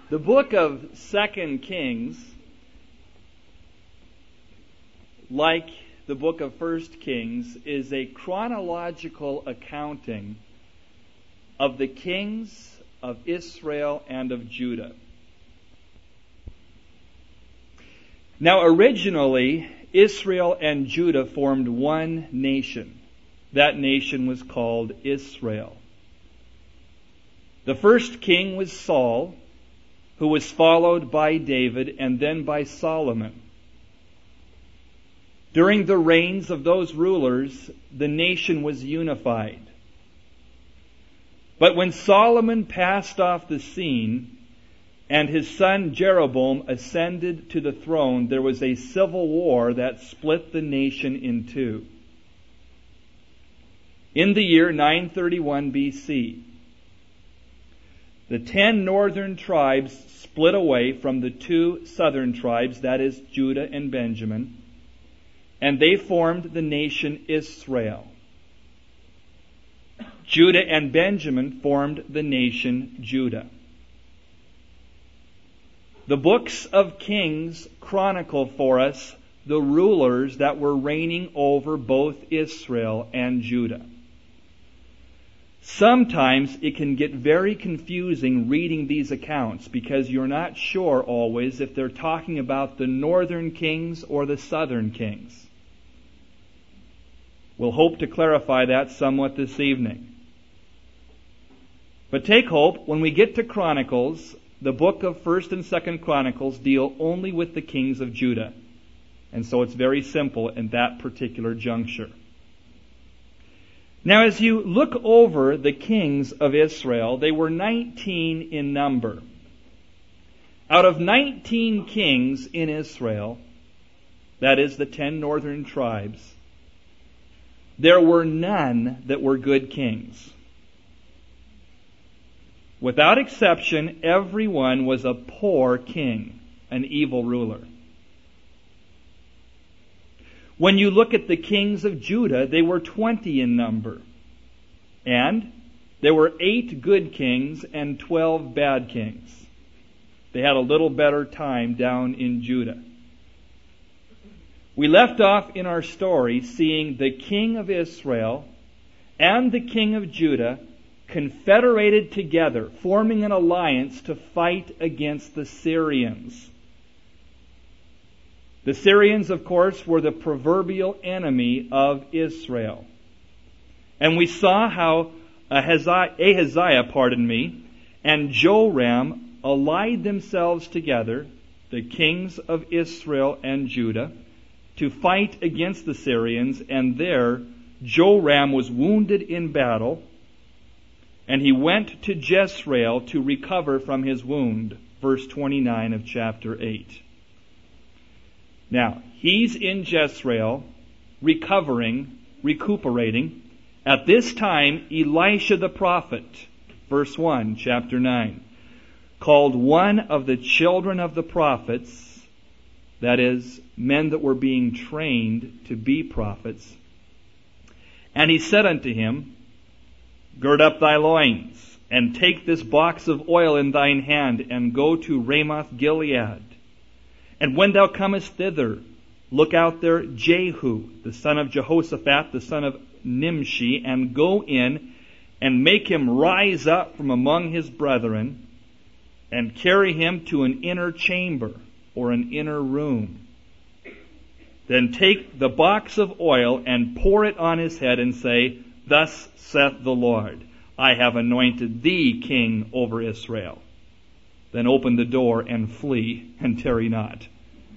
The book of 2 Kings, like the book of 1 Kings, is a chronological accounting of the kings of Israel and of Judah. Now, originally, Israel and Judah formed one nation. That nation was called Israel. The first king was Saul, who was followed by David and then by Solomon. During the reigns of those rulers, the nation was unified. But when Solomon passed off the scene and his son Jeroboam ascended to the throne, there was a civil war that split the nation in two. In the year 931 BC, the 10 northern tribes split away from the 2 southern tribes, that is, Judah and Benjamin, and they formed the nation Israel. Judah and Benjamin formed the nation Judah. The books of Kings chronicle for us the rulers that were reigning over both Israel and Judah. Sometimes it can get very confusing reading these accounts because you're not sure always if they're talking about the northern kings or the southern kings. We'll hope to clarify that somewhat this evening. But take hope, when we get to Chronicles, the book of 1st and 2nd Chronicles deal only with the kings of Judah. And so it's very simple in that particular juncture. Now, as you look over the kings of Israel, they were 19 in number. Out of 19 kings in Israel, that is the 10 northern tribes, there were none that were good kings. Without exception, everyone was a poor king, an evil ruler. When you look at the kings of Judah, they were 20 in number. And there were 8 good kings and 12 bad kings. They had a little better time down in Judah. We left off in our story seeing the king of Israel and the king of Judah confederated together, forming an alliance to fight against the Syrians. The Syrians, of course, were the proverbial enemy of Israel. And we saw how Ahaziah, and Joram allied themselves together, the kings of Israel and Judah, to fight against the Syrians, and there Joram was wounded in battle, and he went to Jezreel to recover from his wound. Verse 29 of chapter 8. Now, he's in Jezreel, recuperating. At this time, Elisha the prophet, verse 1, chapter 9, called one of the children of the prophets, that is, men that were being trained to be prophets, and he said unto him, Gird up thy loins, and take this box of oil in thine hand, and go to Ramoth Gilead. And when thou comest thither, look out there Jehu, the son of Jehoshaphat, the son of Nimshi, and go in, and make him rise up from among his brethren, and carry him to an inner chamber, or an inner room. Then take the box of oil, and pour it on his head, and say, Thus saith the Lord, I have anointed thee king over Israel. Then open the door and flee, and tarry not.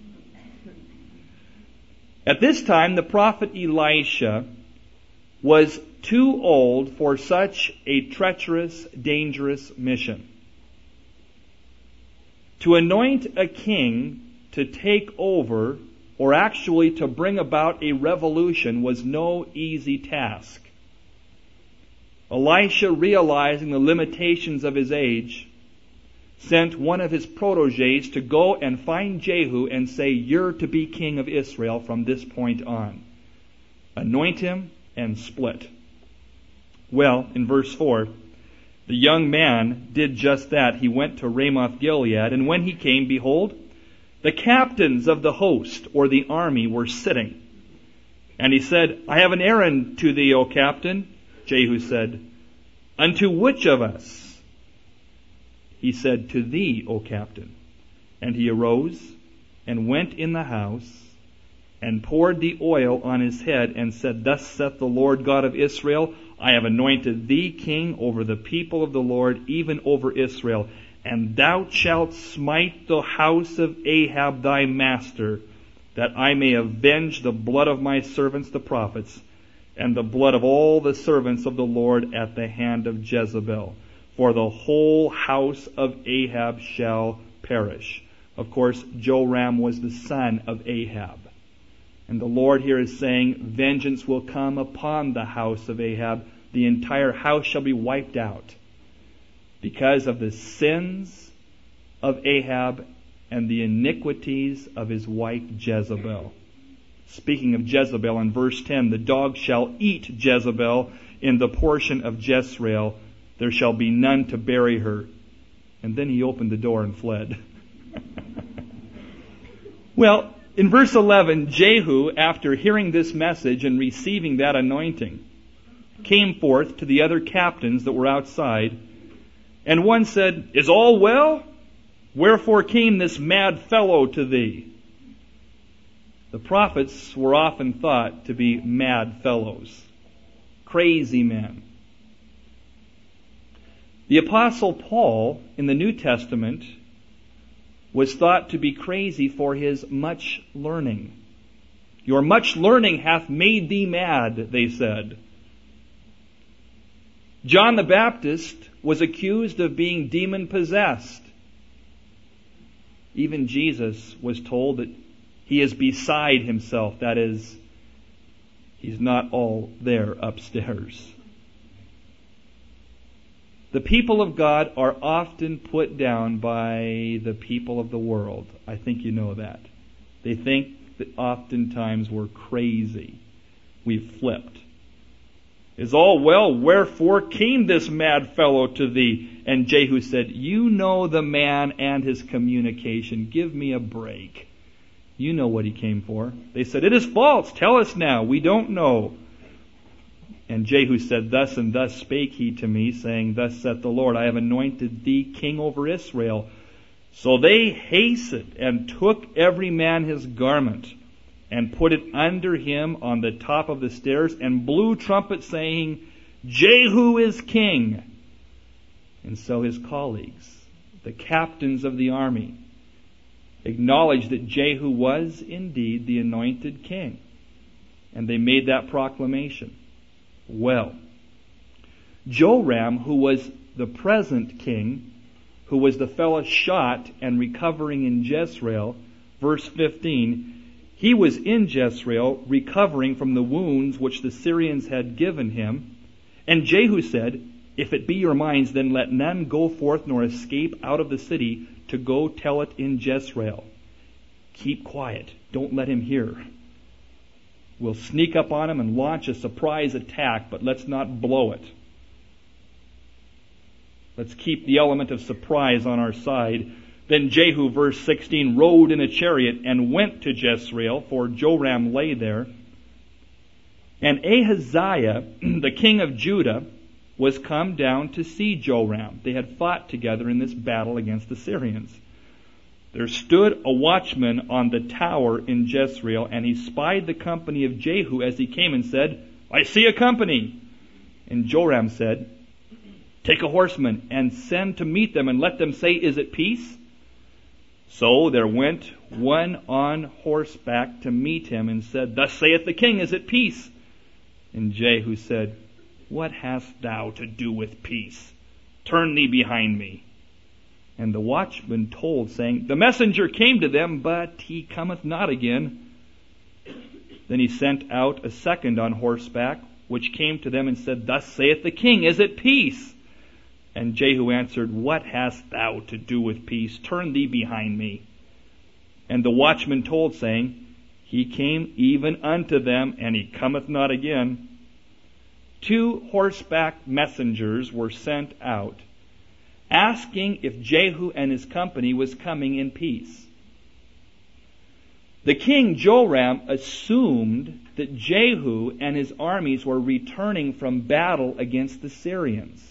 At this time, the prophet Elisha was too old for such a treacherous, dangerous mission. To anoint a king to take over, or actually to bring about a revolution, was no easy task. Elisha, realizing the limitations of his age, sent one of his protégés to go and find Jehu and say, You're to be king of Israel from this point on. Anoint him and split. Well, in verse 4, The young man did just that. He went to Ramoth Gilead, and when he came, behold, the captains of the host, or the army, were sitting. And he said, I have an errand to thee, O captain. Jehu said, Unto which of us? He said, To thee, O captain. And he arose and went in the house and poured the oil on his head and said, Thus saith the Lord God of Israel, I have anointed thee king over the people of the Lord, even over Israel. And thou shalt smite the house of Ahab thy master, that I may avenge the blood of my servants the prophets, and the blood of all the servants of the Lord at the hand of Jezebel. For the whole house of Ahab shall perish. Of course, Joram was the son of Ahab. And the Lord here is saying, vengeance will come upon the house of Ahab. The entire house shall be wiped out because of the sins of Ahab and the iniquities of his wife Jezebel. Speaking of Jezebel, in verse 10, the dog shall eat Jezebel in the portion of Jezreel. There shall be none to bury her. And then he opened the door and fled. Well, in verse 11, Jehu, after hearing this message and receiving that anointing, came forth to the other captains that were outside, and one said, Is all well? Wherefore came this mad fellow to thee? The prophets were often thought to be mad fellows, crazy men. The Apostle Paul in the New Testament was thought to be crazy for his much learning. Your much learning hath made thee mad, they said. John the Baptist was accused of being demon-possessed. Even Jesus was told that he is beside himself. That is, he's not all there upstairs. The people of God are often put down by the people of the world. I think you know that. They think that oftentimes we're crazy. We've flipped. Is all well? Wherefore came this mad fellow to thee? And Jehu said, You know the man and his communication. Give me a break. You know what he came for. They said, It is false. Tell us now. We don't know. And Jehu said, Thus and thus spake he to me, saying, Thus saith the Lord, I have anointed thee king over Israel. So they hasted and took every man his garment, and put it under him on the top of the stairs, and blew trumpets, saying, Jehu is king. And so his colleagues, the captains of the army, acknowledged that Jehu was indeed the anointed king. And they made that proclamation. Well, Joram, who was the present king, who was the fellow shot and recovering in Jezreel, verse 15, he was in Jezreel recovering from the wounds which the Syrians had given him. And Jehu said, If it be your minds, then let none go forth nor escape out of the city to go tell it in Jezreel. Keep quiet. Don't let him hear. We'll sneak up on him and launch a surprise attack, but let's not blow it. Let's keep the element of surprise on our side. Then Jehu, verse 16, rode in a chariot and went to Jezreel, for Joram lay there. And Ahaziah, the king of Judah, was come down to see Joram. They had fought together in this battle against the Syrians. There stood a watchman on the tower in Jezreel, and he spied the company of Jehu as he came and said, I see a company. And Joram said, Take a horseman and send to meet them, and let them say, Is it peace? So there went one on horseback to meet him, and said, Thus saith the king, Is it peace? And Jehu said, What hast thou to do with peace? Turn thee behind me. And the watchman told, saying, The messenger came to them, but he cometh not again. Then he sent out a second on horseback, which came to them and said, Thus saith the king, Is it peace? And Jehu answered, What hast thou to do with peace? Turn thee behind me. And the watchman told, saying, He came even unto them, and he cometh not again. 2 horseback messengers were sent out, asking if Jehu and his company was coming in peace. The king Joram assumed that Jehu and his armies were returning from battle against the Syrians.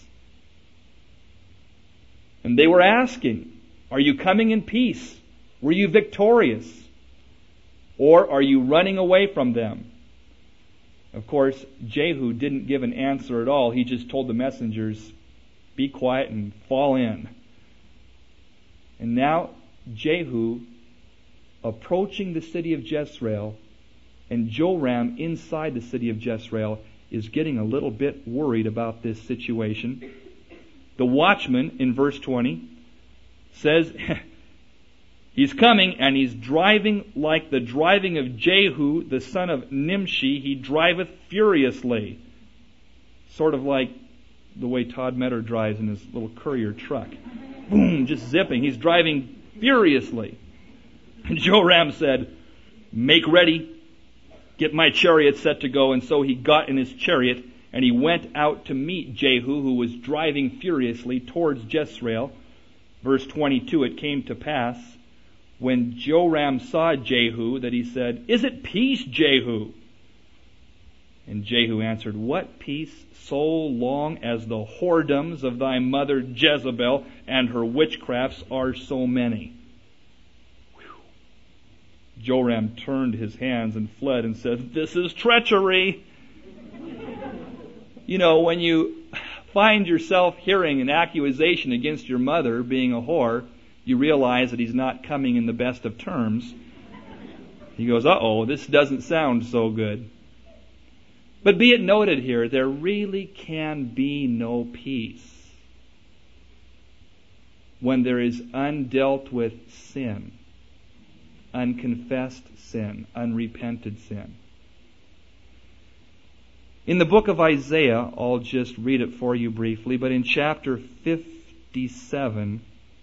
And they were asking, "Are you coming in peace? Were you victorious? Or are you running away from them?" Of course, Jehu didn't give an answer at all. He just told the messengers, "Be quiet and fall in." And now Jehu approaching the city of Jezreel, and Joram inside the city of Jezreel is getting a little bit worried about this situation. The watchman in verse 20 says he's coming and he's driving like the driving of Jehu, the son of Nimshi. He driveth furiously. Sort of like the way Todd Metter drives in his little courier truck. Boom, just zipping. He's driving furiously. And Joram said, "Make ready, get my chariot set to go." And so he got in his chariot and he went out to meet Jehu, who was driving furiously towards Jezreel. Verse 22, it came to pass when Joram saw Jehu that he said, "Is it peace, Jehu?" And Jehu answered, "What peace, so long as the whoredoms of thy mother Jezebel and her witchcrafts are so many?" Joram turned his hands and fled and said, "This is treachery." You know, when you find yourself hearing an accusation against your mother being a whore, you realize that he's not coming in the best of terms. He goes, "Uh-oh, this doesn't sound so good." But be it noted here, there really can be no peace when there is undealt with sin, unconfessed sin, unrepented sin. In the book of Isaiah, I'll just read it for you briefly, but in chapter 57,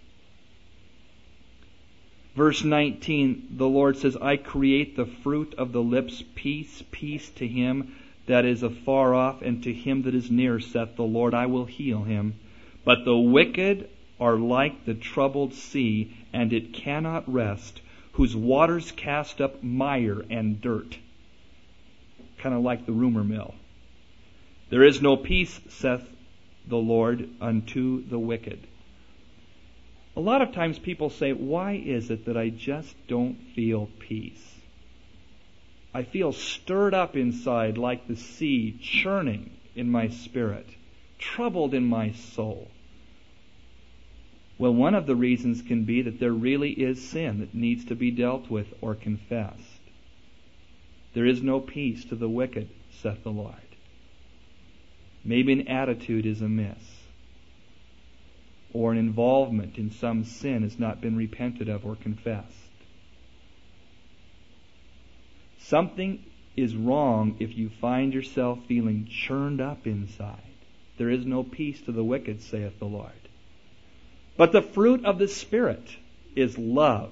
verse 19, the Lord says, "I create the fruit of the lips, peace, peace to him that is afar off, and to him that is near, saith the Lord, I will heal him. But the wicked are like the troubled sea, and it cannot rest, whose waters cast up mire and dirt." Kind of like the rumor mill. "There is no peace, saith the Lord, unto the wicked." A lot of times people say, "Why is it that I just don't feel peace? I feel stirred up inside like the sea, churning in my spirit, troubled in my soul." Well, one of the reasons can be that there really is sin that needs to be dealt with or confessed. "There is no peace to the wicked, saith the Lord." Maybe an attitude is amiss, or an involvement in some sin has not been repented of or confessed. Something is wrong if you find yourself feeling churned up inside. "There is no peace to the wicked, saith the Lord." But the fruit of the Spirit is love,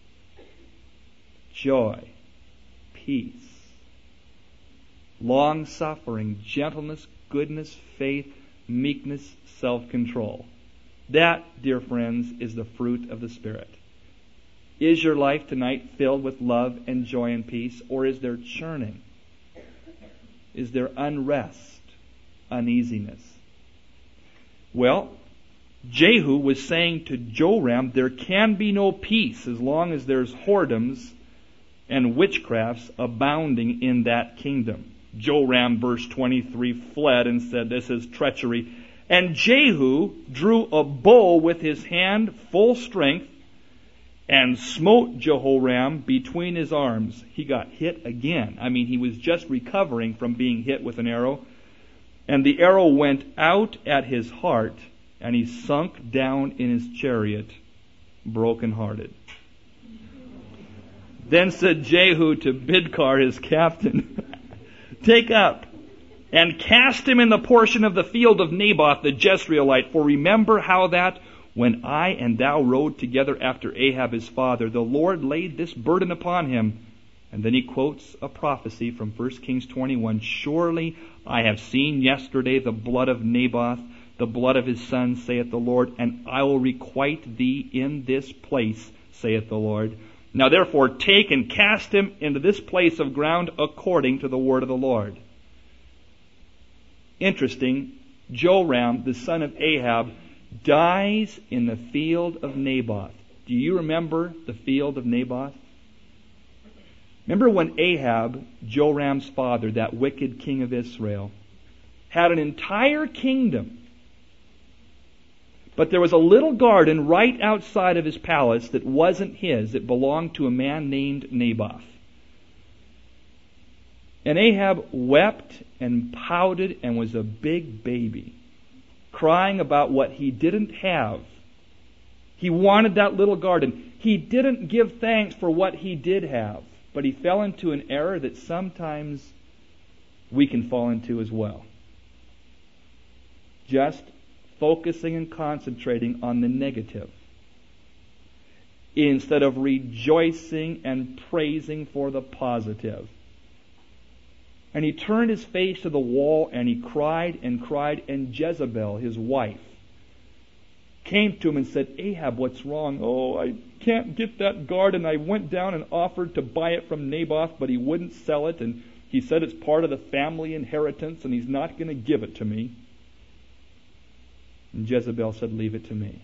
joy, peace, long-suffering, gentleness, goodness, faith, meekness, self-control. That, dear friends, is the fruit of the Spirit. Is your life tonight filled with love and joy and peace, or is there churning? Is there unrest, uneasiness? Well, Jehu was saying to Joram, there can be no peace as long as there's whoredoms and witchcrafts abounding in that kingdom. Joram, verse 23, fled and said, "This is treachery." And Jehu drew a bow with his hand full strength and smote Jehoram between his arms. He got hit again. I mean, he was just recovering from being hit with an arrow. And the arrow went out at his heart, and he sunk down in his chariot, broken-hearted. Then said Jehu to Bidkar, his captain, "Take up and cast him in the portion of the field of Naboth the Jezreelite. For remember how that, when I and thou rode together after Ahab his father, the Lord laid this burden upon him, And then he quotes a prophecy from 1 Kings 21. Surely I have seen yesterday the blood of Naboth, the blood of his son, saith the Lord, and I will requite thee in this place, saith the Lord. Now therefore take and cast him into this place of ground according to the word of the Lord. Interesting, Joram, the son of Ahab, dies in the field of Naboth. Do you remember the field of Naboth? Remember when Ahab, Joram's father, that wicked king of Israel, had an entire kingdom, but there was a little garden right outside of his palace that wasn't his. It belonged to a man named Naboth. And Ahab wept and pouted and was a big baby, crying about what he didn't have. He wanted that little garden. He didn't give thanks for what he did have, but he fell into an error that sometimes we can fall into as well. Just focusing and concentrating on the negative instead of rejoicing and praising for the positive. And he turned his face to the wall and he cried and cried, and Jezebel, his wife, came to him and said, Ahab, what's wrong? Oh, I can't get that garden. I went down and offered to buy it from Naboth, but he wouldn't sell it, and he said it's part of the family inheritance and he's not going to give it to me. And Jezebel said, leave it to me.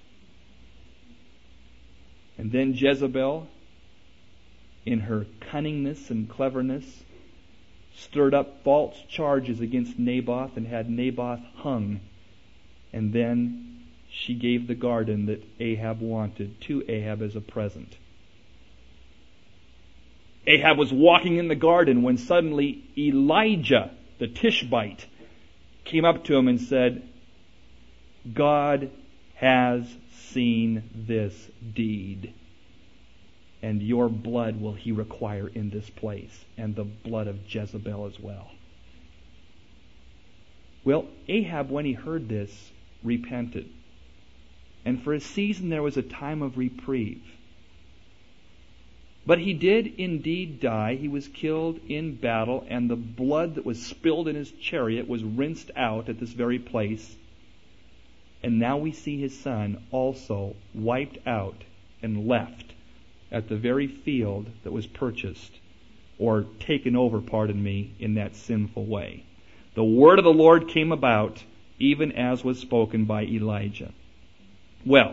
And then Jezebel, in her cunningness and cleverness, stirred up false charges against Naboth and had Naboth hung. And then she gave the garden that Ahab wanted to Ahab as a present. Ahab was walking in the garden when suddenly Elijah, the Tishbite, came up to him and said, God has seen this deed, and your blood will he require in this place, and the blood of Jezebel as well. Well, Ahab, when he heard this, repented. And for a season there was a time of reprieve. But he did indeed die. He was killed in battle, and the blood that was spilled in his chariot was rinsed out at this very place. And now we see his son also wiped out and left at the very field that was purchased, or taken over, pardon me, in that sinful way. The word of the Lord came about, even as was spoken by Elijah. Well,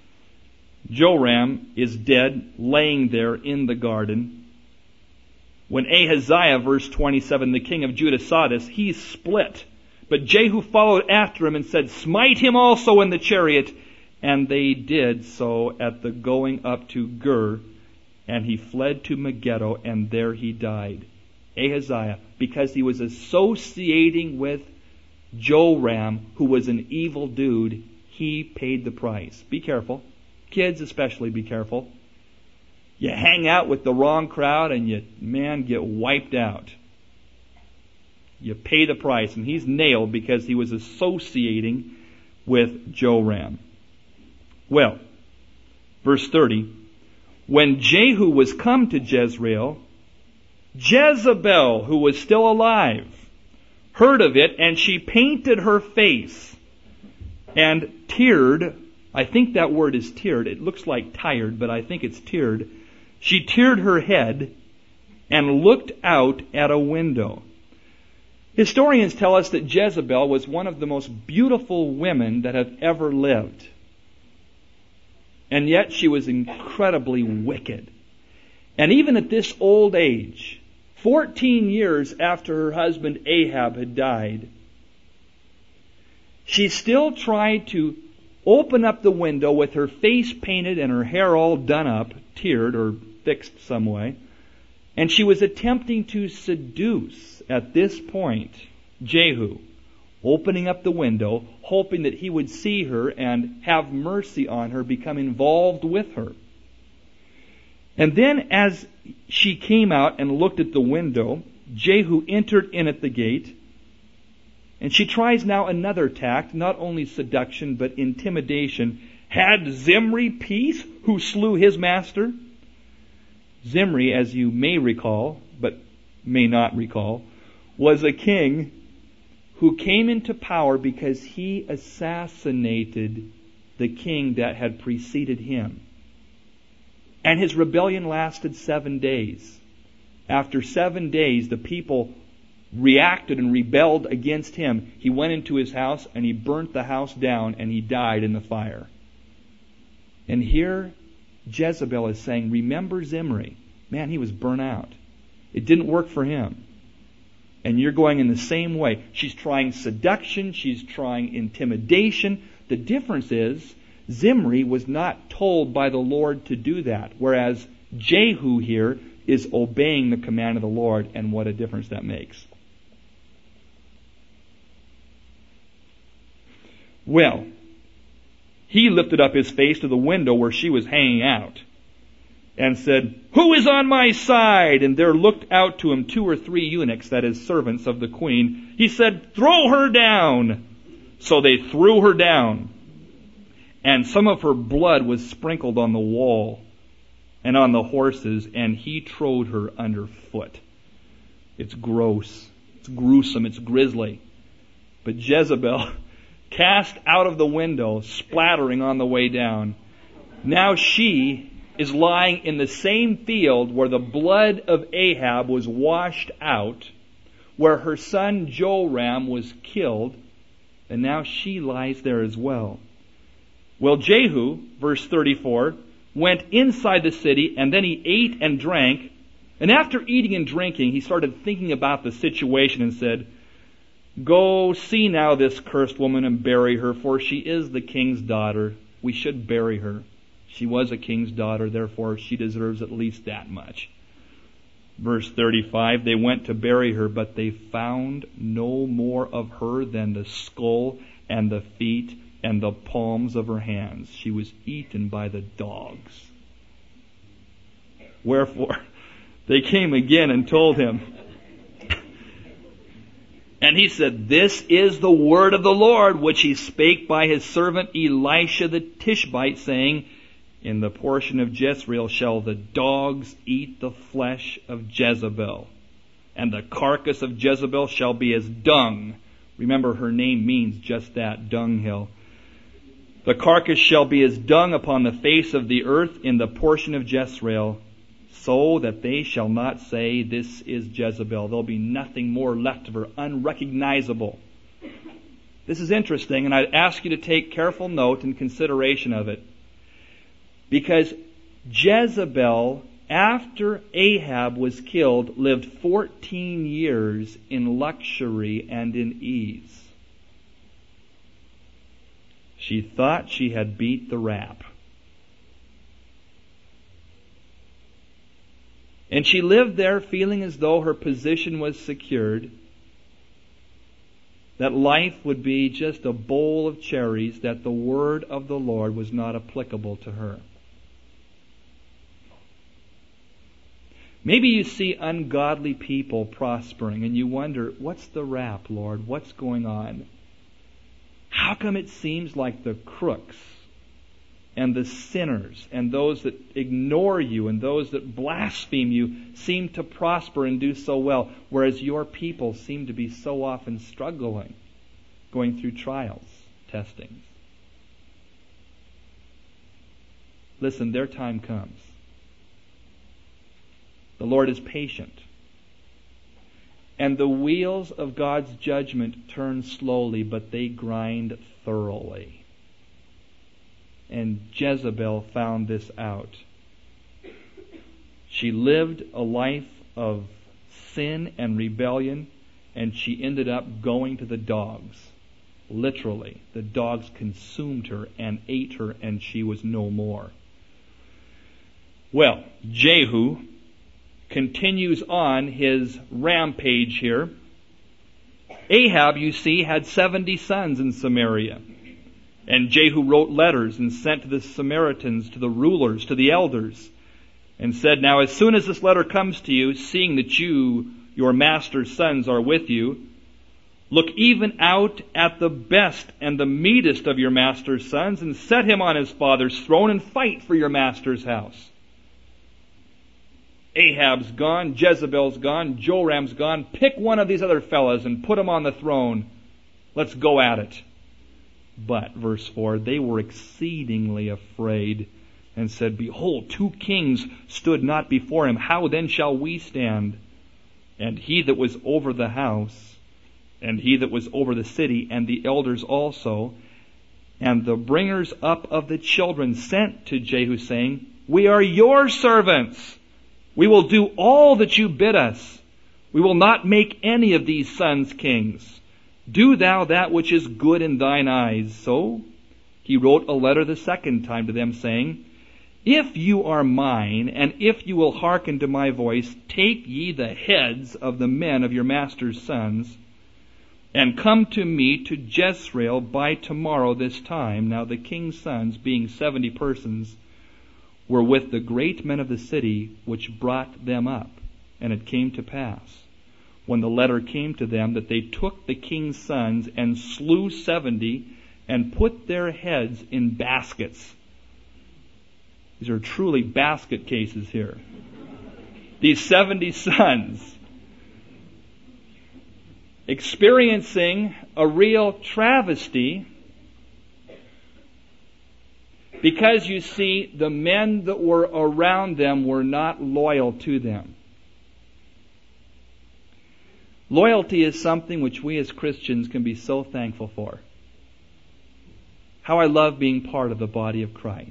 Joram is dead, laying there in the garden. When Ahaziah, verse 27, the king of Judah, saw this, he split. But Jehu followed after him and said, smite him also in the chariot. And they did so at the going up to Gur. And he fled to Megiddo, and there he died. Ahaziah, because he was associating with Joram, who was an evil dude, he paid the price. Be careful. Kids especially, be careful. You hang out with the wrong crowd and you, get wiped out. You pay the price. And he's nailed because he was associating with Joram. Well, verse 30. When Jehu was come to Jezreel, Jezebel, who was still alive, heard of it, and she painted her face and teared. I think that word is teared. It looks like tired, but I think it's teared. She teared her head and looked out at a window. Historians tell us that Jezebel was one of the most beautiful women that have ever lived. And yet she was incredibly wicked. And even at this old age, 14 years after her husband Ahab had died, she still tried to open up the window with her face painted and her hair all done up, tiered or fixed some way. And she was attempting to seduce, at this point, Jehu, opening up the window, hoping that he would see her and have mercy on her, become involved with her. And then as she came out and looked at the window, Jehu entered in at the gate. And she tries now another tact, not only seduction but intimidation. Had Zimri peace, who slew his master? Zimri, as you may recall, but may not recall, was a king who came into power because he assassinated the king that had preceded him. And his rebellion lasted 7 days. After 7 days, the people reacted and rebelled against him. He went into his house and he burnt the house down and he died in the fire. And here Jezebel is saying, remember Zimri. Man, he was burnt out. It didn't work for him. And you're going in the same way. She's trying seduction. She's trying intimidation. The difference is, Zimri was not told by the Lord to do that, whereas Jehu here is obeying the command of the Lord, and what a difference that makes. Well, he lifted up his face to the window where she was hanging out and said, "Who is on my side?" And there looked out to him 2 or 3 eunuchs, that is, servants of the queen. He said, "Throw her down." So they threw her down, and some of her blood was sprinkled on the wall and on the horses, and he trode her underfoot. It's gross. It's gruesome. It's grisly. But Jezebel cast out of the window, splattering on the way down. Now she is lying in the same field where the blood of Ahab was washed out, where her son Joram was killed, and now she lies there as well. Well, Jehu, verse 34, went inside the city, and then he ate and drank, and after eating and drinking, he started thinking about the situation and said, "Go, see now this cursed woman and bury her, for she is the king's daughter. We should bury her. She was a king's daughter, therefore she deserves at least that much." Verse 35, they went to bury her, but they found no more of her than the skull and the feet and the palms of her hands. She was eaten by the dogs. Wherefore they came again and told him. And he said, "This is the word of the Lord, which he spake by his servant Elisha the Tishbite, saying, In the portion of Jezreel shall the dogs eat the flesh of Jezebel, and the carcass of Jezebel shall be as dung." Remember, her name means just that, dunghill. "The carcass shall be as dung upon the face of the earth in the portion of Jezreel, so that they shall not say, This is Jezebel." There'll be nothing more left of her, unrecognizable. This is interesting, and I'd ask you to take careful note and consideration of it. Because Jezebel, after Ahab was killed, lived 14 years in luxury and in ease. She thought she had beat the rap. And she lived there feeling as though her position was secured, that life would be just a bowl of cherries, that the word of the Lord was not applicable to her. Maybe you see ungodly people prospering and you wonder, what's the rap, Lord? What's going on? How come it seems like the crooks and the sinners and those that ignore you and those that blaspheme you seem to prosper and do so well, whereas your people seem to be so often struggling, going through trials, testings? Listen, their time comes. The Lord is patient. And the wheels of God's judgment turn slowly, but they grind thoroughly. And Jezebel found this out. She lived a life of sin and rebellion, and she ended up going to the dogs. Literally, the dogs consumed her and ate her, and she was no more. Well, Jehu continues on his rampage here. Ahab, you see, had 70 sons in Samaria. And Jehu wrote letters and sent to the Samaritans, to the rulers, to the elders, and said, "Now as soon as this letter comes to you, seeing that you, your master's sons, are with you, look even out at the best and the meanest of your master's sons, and set him on his father's throne, and fight for your master's house." Ahab's gone, Jezebel's gone, Joram's gone. Pick one of these other fellas and put him on the throne. Let's go at it. But, verse 4, they were exceedingly afraid and said, Behold, 2 kings stood not before him. How then shall we stand? And he that was over the house, and he that was over the city, and the elders also, and the bringers up of the children sent to Jehu, saying, We are your servants. We will do all that you bid us. We will not make any of these sons kings. Do thou that which is good in thine eyes. So he wrote a letter the second time to them, saying, If you are mine, and if you will hearken to my voice, take ye the heads of the men of your master's sons, and come to me to Jezreel by tomorrow this time. Now the king's sons, being 70 persons, were with the great men of the city, which brought them up. And it came to pass, when the letter came to them, that they took the king's sons and slew 70 and put their heads in baskets. These are truly basket cases here. These 70 sons, experiencing a real travesty, because you see, the men that were around them were not loyal to them. Loyalty is something which we as Christians can be so thankful for. How I love being part of the body of Christ.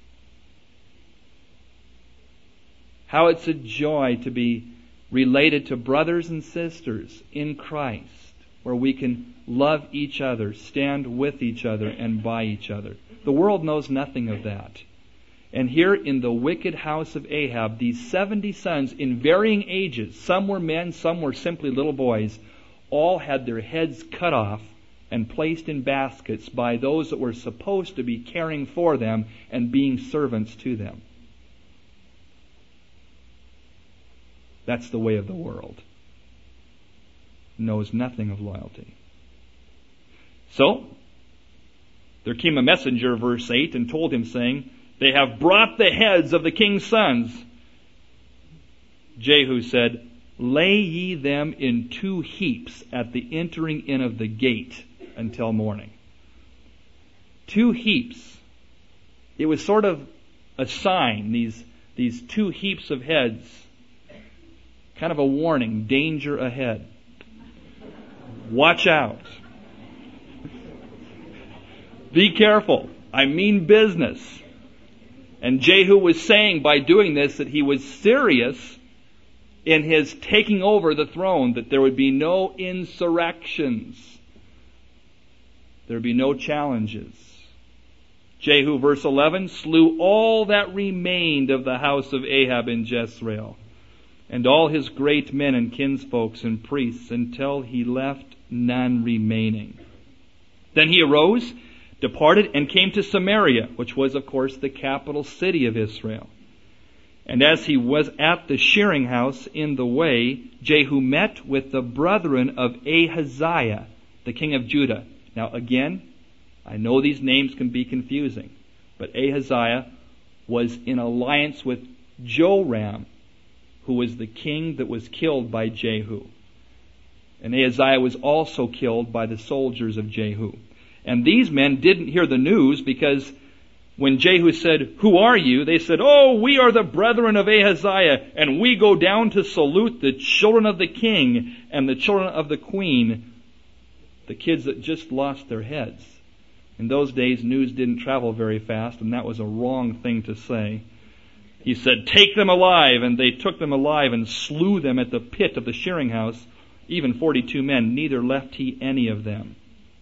How it's a joy to be related to brothers and sisters in Christ, where we can love each other, stand with each other, and by each other. The world knows nothing of that. And here in the wicked house of Ahab, these 70 sons in varying ages, some were men, some were simply little boys, all had their heads cut off and placed in baskets by those that were supposed to be caring for them and being servants to them. That's the way of the world. Knows nothing of loyalty. So, there came a messenger, verse 8, and told him, saying, They have brought the heads of the king's sons. Jehu said, Lay ye them in 2 heaps at the entering in of the gate until morning. 2 heaps. It was sort of a sign, these 2 heaps of heads. Kind of a warning, danger ahead. Watch out. Be careful. I mean business. And Jehu was saying by doing this that he was serious in his taking over the throne, that there would be no insurrections. There would be no challenges. Jehu, verse 11, slew all that remained of the house of Ahab in Jezreel, and all his great men and kinsfolks and priests, until he left none remaining. Then he arose, departed, and came to Samaria, which was, of course, the capital city of Israel. And as he was at the shearing house in the way, Jehu met with the brethren of Ahaziah, the king of Judah. Now again, I know these names can be confusing, but Ahaziah was in alliance with Joram, who was the king that was killed by Jehu. And Ahaziah was also killed by the soldiers of Jehu. And these men didn't hear the news, because when Jehu said, Who are you? They said, Oh, we are the brethren of Ahaziah, and we go down to salute the children of the king and the children of the queen, the kids that just lost their heads. In those days, news didn't travel very fast, and that was a wrong thing to say. He said, Take them alive, and they took them alive and slew them at the pit of the shearing house, even 42 men, neither left he any of them.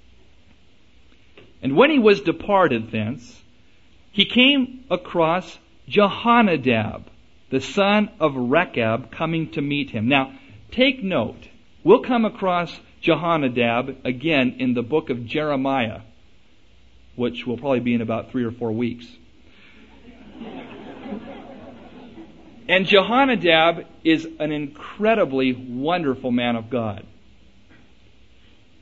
And when he was departed thence, he came across Jehonadab, the son of Rechab, coming to meet him. Now, take note, we'll come across Jehonadab again in the book of Jeremiah, which will probably be in about 3 or 4 weeks. And Jehonadab is an incredibly wonderful man of God.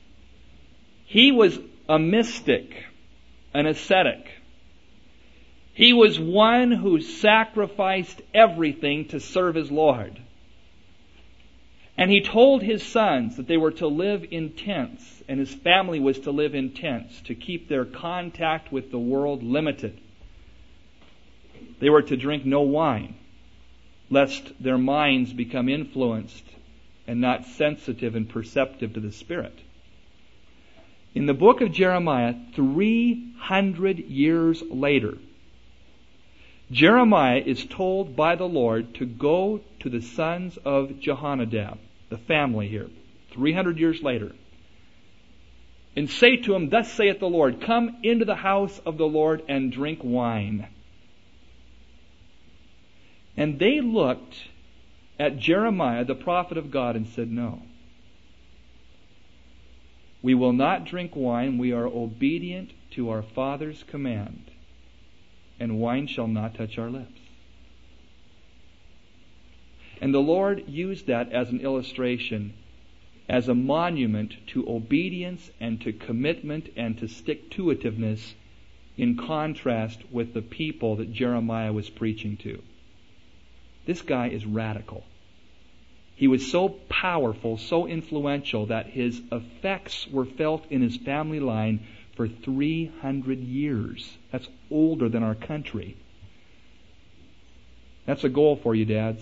He was a mystic, an ascetic. He was one who sacrificed everything to serve his Lord. And he told his sons that they were to live in tents, and his family was to live in tents to keep their contact with the world limited. They were to drink no wine, lest their minds become influenced and not sensitive and perceptive to the Spirit. In the book of Jeremiah, 300 years later, Jeremiah is told by the Lord to go to the sons of Jehonadab, the family here, 300 years later, and say to them, "Thus saith the Lord, come into the house of the Lord and drink wine." And they looked at Jeremiah, the prophet of God, and said, "No. We will not drink wine. We are obedient to our Father's command, and wine shall not touch our lips." And the Lord used that as an illustration, as a monument to obedience and to commitment and to stick-to-itiveness in contrast with the people that Jeremiah was preaching to. This guy is radical. He was so powerful, so influential, that his effects were felt in his family line for 300 years. That's older than our country. That's a goal for you, dads.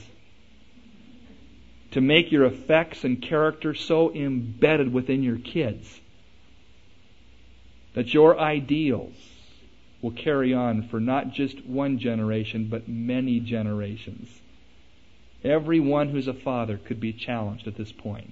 To make your effects and character so embedded within your kids that your ideals will carry on for not just one generation, but many generations. Everyone who's a father could be challenged at this point.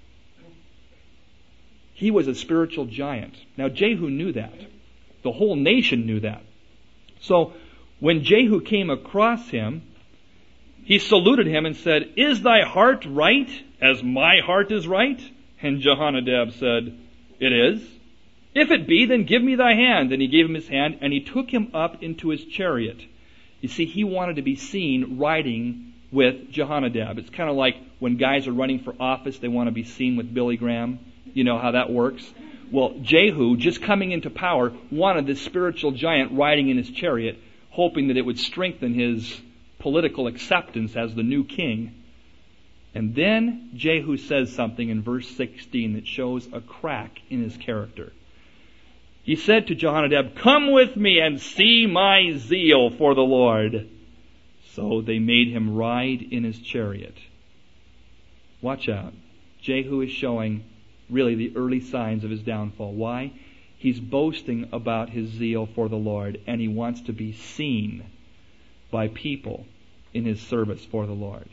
He was a spiritual giant. Now Jehu knew that. The whole nation knew that. So when Jehu came across him, he saluted him and said, "Is thy heart right as my heart is right?" And Jehonadab said, "It is. If it be, then give me thy hand." And he gave him his hand, and he took him up into his chariot. You see, he wanted to be seen riding with Jehonadab. It's kind of like when guys are running for office, they want to be seen with Billy Graham. You know how that works? Well, Jehu, just coming into power, wanted this spiritual giant riding in his chariot, hoping that it would strengthen his political acceptance as the new king. And then Jehu says something in verse 16 that shows a crack in his character. He said to Jehonadab, "Come with me and see my zeal for the Lord." So they made him ride in his chariot. Watch out. Jehu is showing really the early signs of his downfall. Why? He's boasting about his zeal for the Lord, and he wants to be seen by people in his service for the Lord.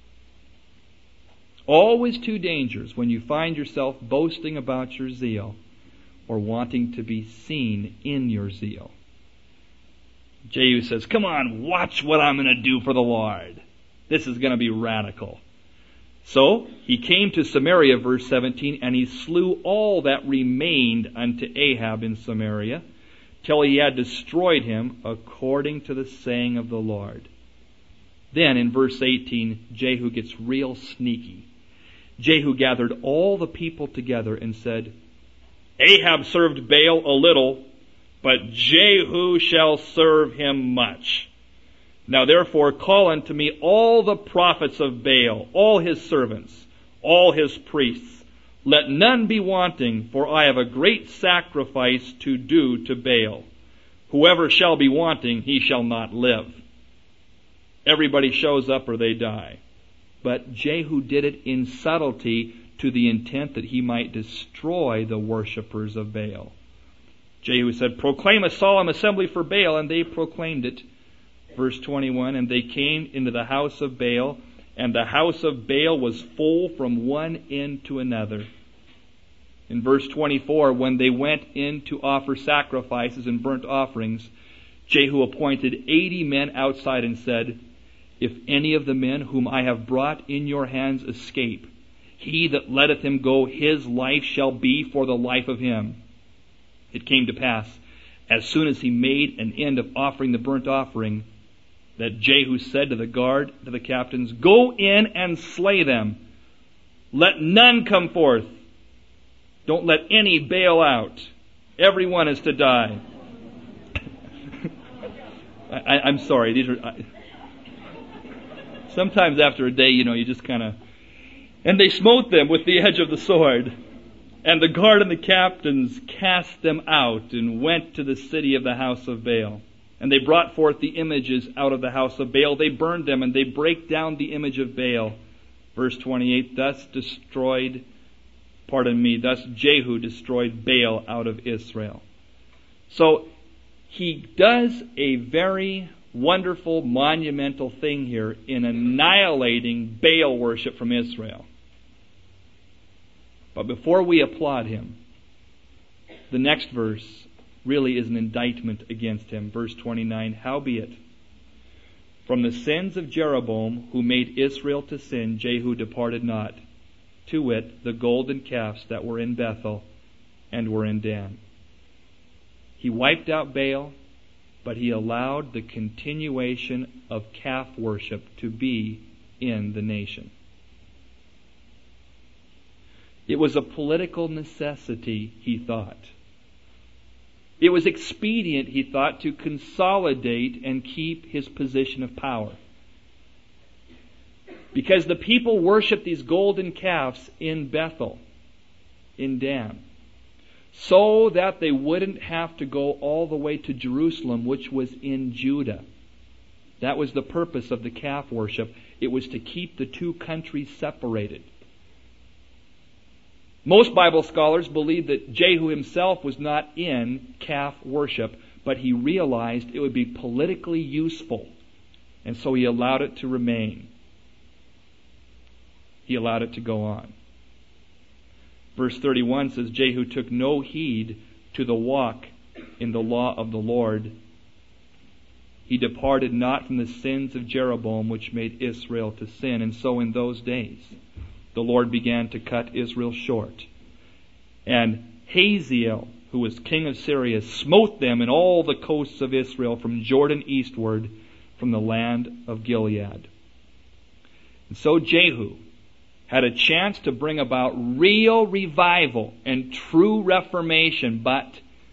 Always two dangers when you find yourself boasting about your zeal or wanting to be seen in your zeal. Jehu says, "Come on, watch what I'm going to do for the Lord. This is going to be radical." So he came to Samaria, verse 17, and he slew all that remained unto Ahab in Samaria, till he had destroyed him according to the saying of the Lord. Then in verse 18, Jehu gets real sneaky. Jehu gathered all the people together and said, "Ahab served Baal a little, but Jehu shall serve him much. Now therefore call unto me all the prophets of Baal, all his servants, all his priests. Let none be wanting, for I have a great sacrifice to do to Baal. Whoever shall be wanting, he shall not live." Everybody shows up or they die. But Jehu did it in subtlety to the intent that he might destroy the worshippers of Baal. Jehu said, "Proclaim a solemn assembly for Baal," and they proclaimed it. Verse 21, and they came into the house of Baal, and the house of Baal was full from one end to another. In verse 24, when they went in to offer sacrifices and burnt offerings, Jehu appointed 80 men outside and said, "If any of the men whom I have brought in your hands escape, he that letteth him go, his life shall be for the life of him." It came to pass, as soon as he made an end of offering the burnt offering, that Jehu said to the guard, to the captains, "Go in and slay them. Let none come forth. Don't let any bail out. Everyone is to die." I'm sorry. These are... sometimes after a day, you just kind of... And they smote them with the edge of the sword. And the guard and the captains cast them out and went to the city of the house of Baal. And they brought forth the images out of the house of Baal. They burned them, and they brake down the image of Baal. Verse 28, thus Jehu destroyed Baal out of Israel. So he does a very wonderful, monumental thing here in annihilating Baal worship from Israel. But before we applaud him, the next verse really is an indictment against him. Verse 29, howbeit, from the sins of Jeroboam, who made Israel to sin, Jehu departed not, to wit, the golden calves that were in Bethel and were in Dan. He wiped out Baal, but he allowed the continuation of calf worship to be in the nation. It was a political necessity, he thought. It was expedient, he thought, to consolidate and keep his position of power. Because the people worshiped these golden calves in Bethel, in Dan, so that they wouldn't have to go all the way to Jerusalem, which was in Judah. That was the purpose of the calf worship. It was to keep the two countries separated. Most Bible scholars believe that Jehu himself was not in calf worship, but he realized it would be politically useful, and so he allowed it to remain. He allowed it to go on. Verse 31 says, Jehu took no heed to the walk in the law of the Lord. He departed not from the sins of Jeroboam, which made Israel to sin. And so in those days, the Lord began to cut Israel short. And Hazael, who was king of Syria, smote them in all the coasts of Israel from Jordan eastward, from the land of Gilead. And so Jehu had a chance to bring about real revival and true reformation, but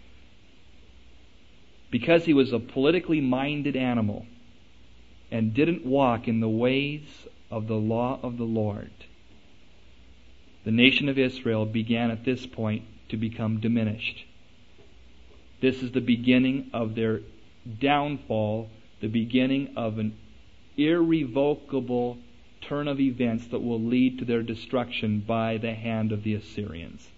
because he was a politically minded animal and didn't walk in the ways of the law of the Lord, the nation of Israel began at this point to become diminished. This is the beginning of their downfall, the beginning of an irrevocable turn of events that will lead to their destruction by the hand of the Assyrians.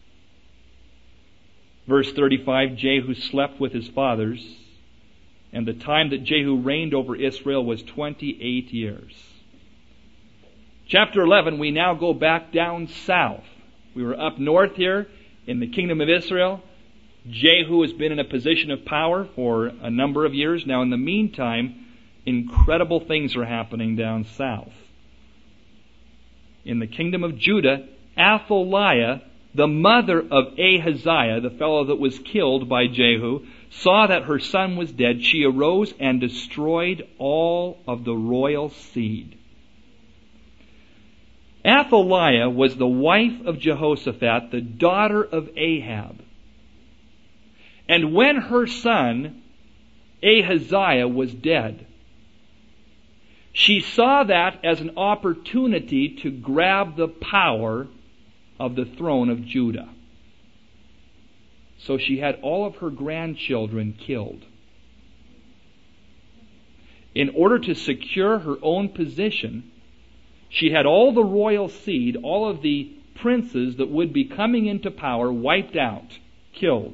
Verse 35, Jehu slept with his fathers, and the time that Jehu reigned over Israel was 28 years. Chapter 11, we now go back down south. We were up north here in the kingdom of Israel. Jehu has been in a position of power for a number of years. Now, in the meantime, incredible things are happening down south. In the kingdom of Judah, Athaliah, the mother of Ahaziah, the fellow that was killed by Jehu, saw that her son was dead. She arose and destroyed all of the royal seed. Athaliah was the wife of Jehoshaphat, the daughter of Ahab. And when her son, Ahaziah, was dead, she saw that as an opportunity to grab the power of the throne of Judah. So she had all of her grandchildren killed. In order to secure her own position, she had all the royal seed, all of the princes that would be coming into power, wiped out, killed.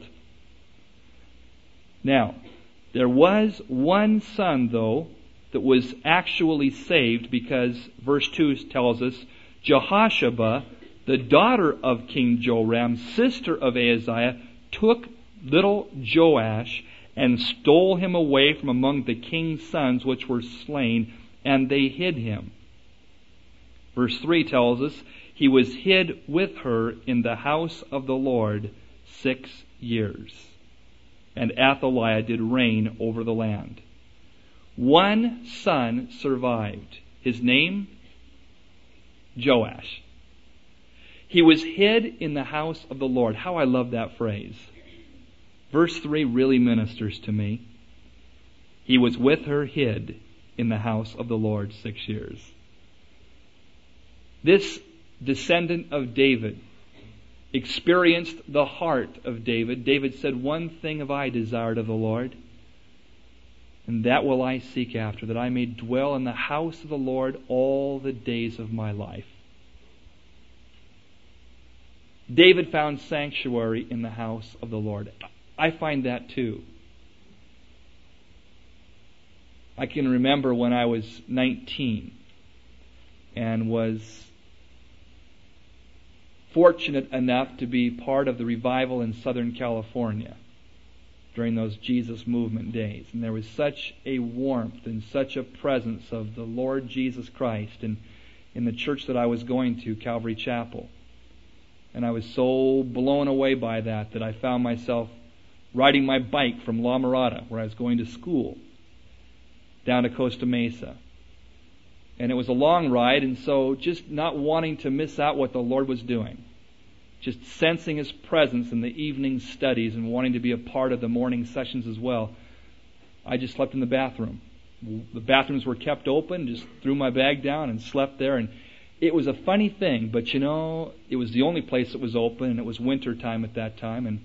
Now, there was one son, though, that was actually saved, because verse 2 tells us, Jehoshaphat, the daughter of King Joram, sister of Ahaziah, took little Joash and stole him away from among the king's sons which were slain, and they hid him. Verse 3 tells us, he was hid with her in the house of the Lord 6 years. And Athaliah did reign over the land. One son survived. His name? Joash. He was hid in the house of the Lord. How I love that phrase. Verse 3 really ministers to me. He was with her hid in the house of the Lord 6 years. This descendant of David experienced the heart of David. David said, "One thing have I desired of the Lord, and that will I seek after, that I may dwell in the house of the Lord all the days of my life." David found sanctuary in the house of the Lord. I find that too. I can remember when I was 19 and was fortunate enough to be part of the revival in Southern California during those Jesus movement days. And there was such a warmth and such a presence of the Lord Jesus Christ in the church that I was going to, Calvary Chapel. And I was so blown away by that I found myself riding my bike from La Mirada, where I was going to school, down to Costa Mesa. And it was a long ride, and so just not wanting to miss out what the Lord was doing, just sensing His presence in the evening studies and wanting to be a part of the morning sessions as well, I just slept in the bathroom. The bathrooms were kept open, just threw my bag down and slept there. And it was a funny thing, but it was the only place that was open, and it was winter time at that time. And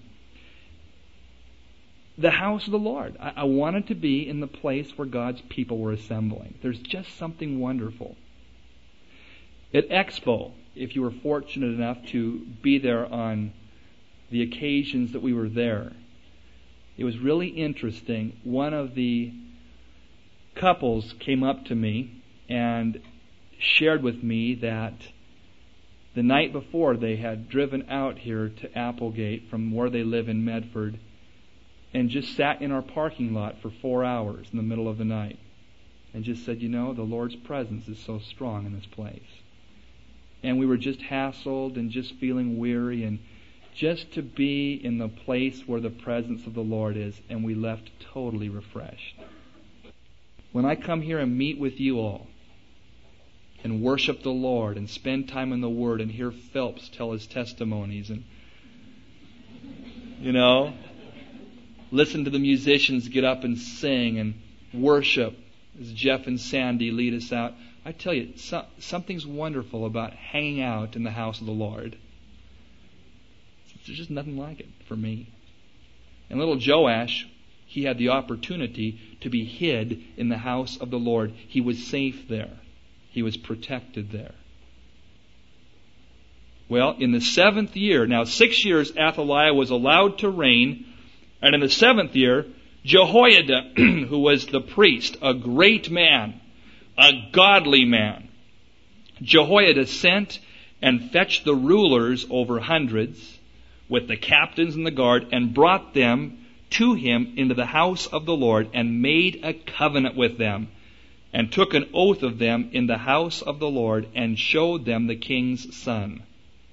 the house of the Lord, I wanted to be in the place where God's people were assembling. There's just something wonderful. At Expo, if you were fortunate enough to be there on the occasions that we were there, it was really interesting. One of the couples came up to me and shared with me that the night before they had driven out here to Applegate from where they live in Medford and just sat in our parking lot for 4 hours in the middle of the night and just said, the Lord's presence is so strong in this place. And we were just hassled and just feeling weary, and just to be in the place where the presence of the Lord is, and we left totally refreshed. When I come here and meet with you all and worship the Lord and spend time in the Word and hear Phelps tell his testimonies and, listen to the musicians get up and sing and worship as Jeff and Sandy lead us out, I tell you, something's wonderful about hanging out in the house of the Lord. There's just nothing like it for me. And little Joash, he had the opportunity to be hid in the house of the Lord. He was safe there. He was protected there. Well, in the 7th year, now 6 years Athaliah was allowed to reign, and in the 7th year, Jehoiada, who was the priest, a great man, a godly man, Jehoiada sent and fetched the rulers over hundreds with the captains and the guard and brought them to him into the house of the Lord and made a covenant with them and took an oath of them in the house of the Lord and showed them the king's son.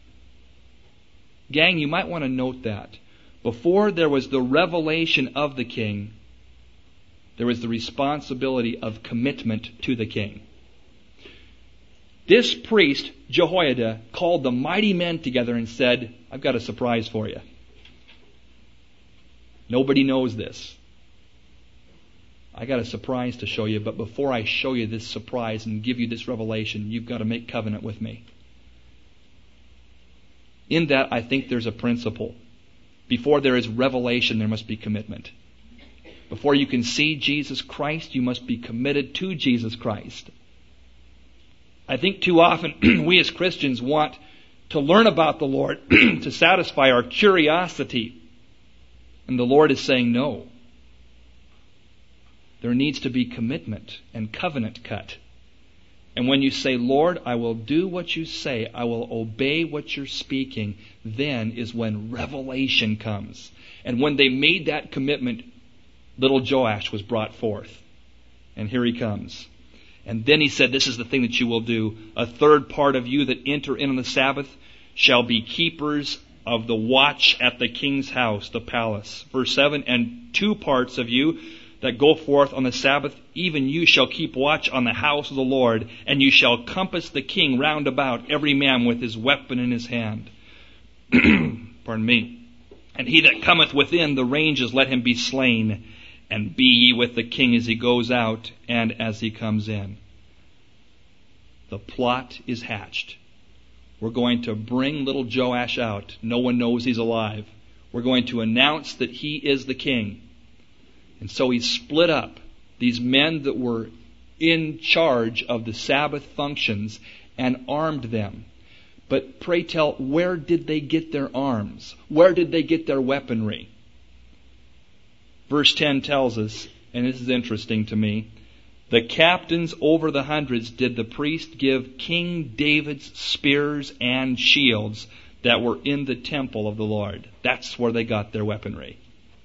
Gang, you might want to note that. Before there was the revelation of the king, there was the responsibility of commitment to the king. This priest, Jehoiada, called the mighty men together and said, I've got a surprise for you. Nobody knows this. I got a surprise to show you, but before I show you this surprise and give you this revelation, you've got to make covenant with me. In that, I think there's a principle. Before there is revelation, there must be commitment. Before you can see Jesus Christ, you must be committed to Jesus Christ. I think too often we as Christians want to learn about the Lord to satisfy our curiosity. And the Lord is saying no. There needs to be commitment and covenant cut. And when you say, Lord, I will do what you say, I will obey what you're speaking, then is when revelation comes. And when they made that commitment, little Joash was brought forth. And here he comes. And then he said, this is the thing that you will do. A third part of you that enter in on the Sabbath shall be keepers of the watch at the king's house, the palace. Verse 7, and 2 parts of you that go forth on the Sabbath, even you shall keep watch on the house of the Lord, and you shall compass the king round about, every man with his weapon in his hand. Pardon me. And he that cometh within the ranges, let him be slain. and be ye with the king as he goes out and as he comes in. The plot is hatched. We're going to bring little Joash out. No one knows he's alive. We're going to announce that he is the king. And so he split up these men that were in charge of the Sabbath functions and armed them. But pray tell, where did they get their arms? Where did they get their weaponry? Verse 10 tells us, and this is interesting to me, the captains over the hundreds did the priest give King David's spears and shields that were in the temple of the Lord. That's where they got their weaponry.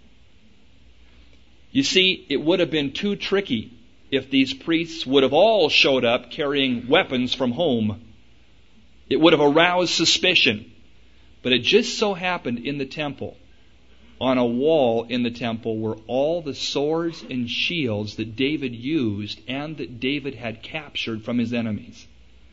You see, it would have been too tricky if these priests would have all showed up carrying weapons from home. It would have aroused suspicion. But it just so happened in the temple, on a wall in the temple, were all the swords and shields that David used and that David had captured from his enemies.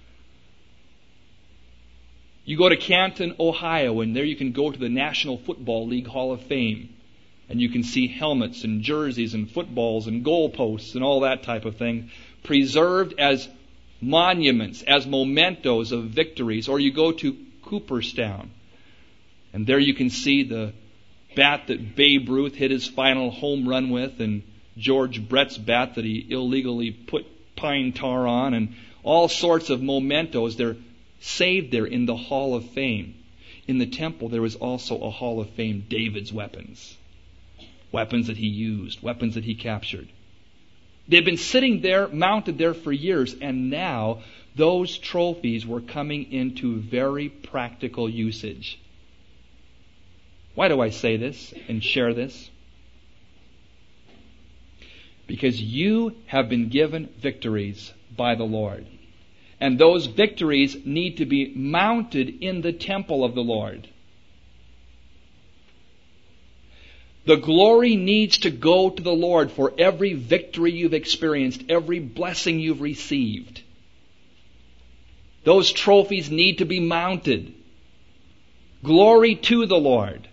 You go to Canton, Ohio, and there you can go to the National Football League Hall of Fame. And you can see helmets and jerseys and footballs and goalposts and all that type of thing preserved as monuments, as mementos of victories. Or you go to Cooperstown, and there you can see the bat that Babe Ruth hit his final home run with, and George Brett's bat that he illegally put pine tar on, and all sorts of mementos. They're saved there in the Hall of Fame. In the temple, there was also a Hall of Fame, David's weapons. Weapons that he used, weapons that he captured. They'd been sitting there, mounted there for years, and now those trophies were coming into very practical usage. Why do I say this and share this? Because you have been given victories by the Lord. And those victories need to be mounted in the temple of the Lord. The glory needs to go to the Lord for every victory you've experienced, every blessing you've received. Those trophies need to be mounted. Glory to the Lord.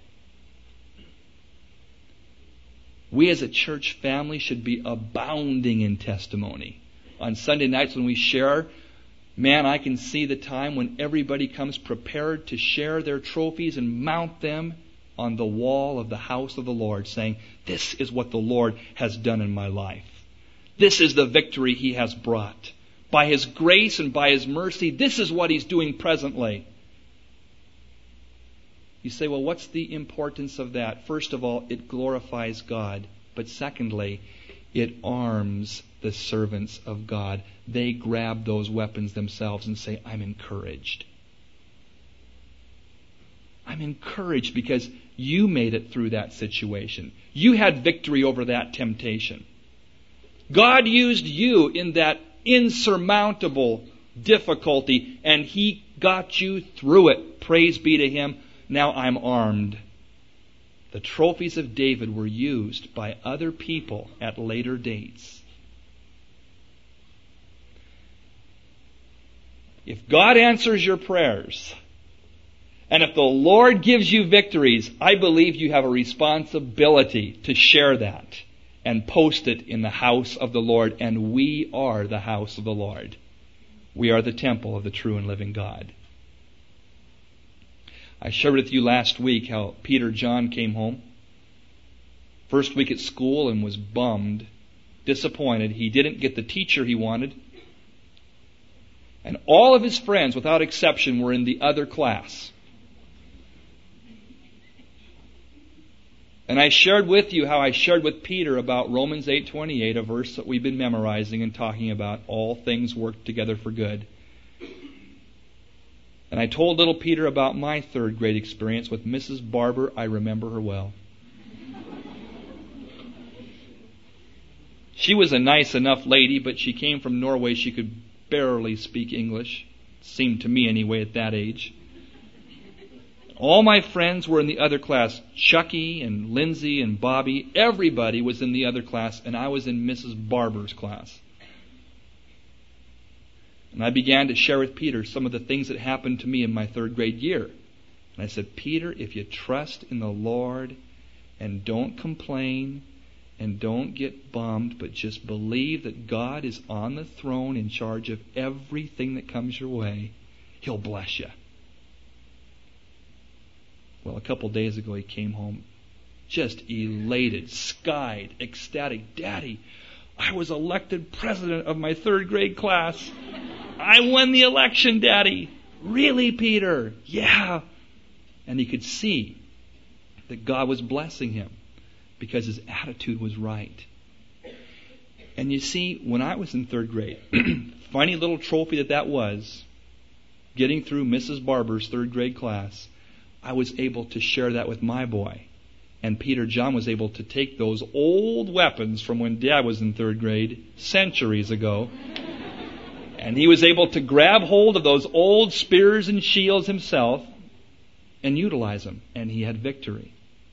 We as a church family should be abounding in testimony. On Sunday nights when we share, man, I can see the time when everybody comes prepared to share their trophies and mount them on the wall of the house of the Lord, saying, this is what the Lord has done in my life. This is the victory He has brought. By His grace and by His mercy, this is what He's doing presently. You say, well, what's the importance of that? First of all, it glorifies God. But secondly, it arms the servants of God. They grab those weapons themselves and say, I'm encouraged. I'm encouraged because you made it through that situation. You had victory over that temptation. God used you in that insurmountable difficulty, and He got you through it. Praise be to Him. Now I'm armed. The trophies of David were used by other people at later dates. If God answers your prayers, and if the Lord gives you victories, I believe you have a responsibility to share that and post it in the house of the Lord. And we are the house of the Lord. We are the temple of the true and living God. I shared with you last week how Peter John came home. First week at school and was bummed, disappointed. He didn't get the teacher he wanted. And all of his friends, without exception, were in the other class. And I shared with you how I shared with Peter about Romans 8:28, a verse that we've been memorizing and talking about. All things work together for good. And I told little Peter about my third grade experience with Mrs. Barber. I remember her well. She was a nice enough lady, but she came from Norway. She could barely speak English. Seemed to me anyway at that age. All my friends were in the other class. Chucky and Lindsay and Bobby. Everybody was in the other class, and I was in Mrs. Barber's class. And I began to share with Peter some of the things that happened to me in my third grade year. And I said, Peter, if you trust in the Lord and don't complain And don't get bummed, but just believe that God is on the throne in charge of everything that comes your way. He'll bless you. Well, a couple days ago he came home just elated, skied, ecstatic. Daddy, I was elected president of my third grade class. I won the election, Daddy. Really, Peter? Yeah. And he could see that God was blessing him because his attitude was right. And you see, when I was in third grade, funny little trophy that was, getting through Mrs. Barber's third grade class, I was able to share that with my boy. And Peter John was able to take those old weapons from when Dad was in third grade, centuries ago, and he was able to grab hold of those old spears and shields himself and utilize them. And he had victory.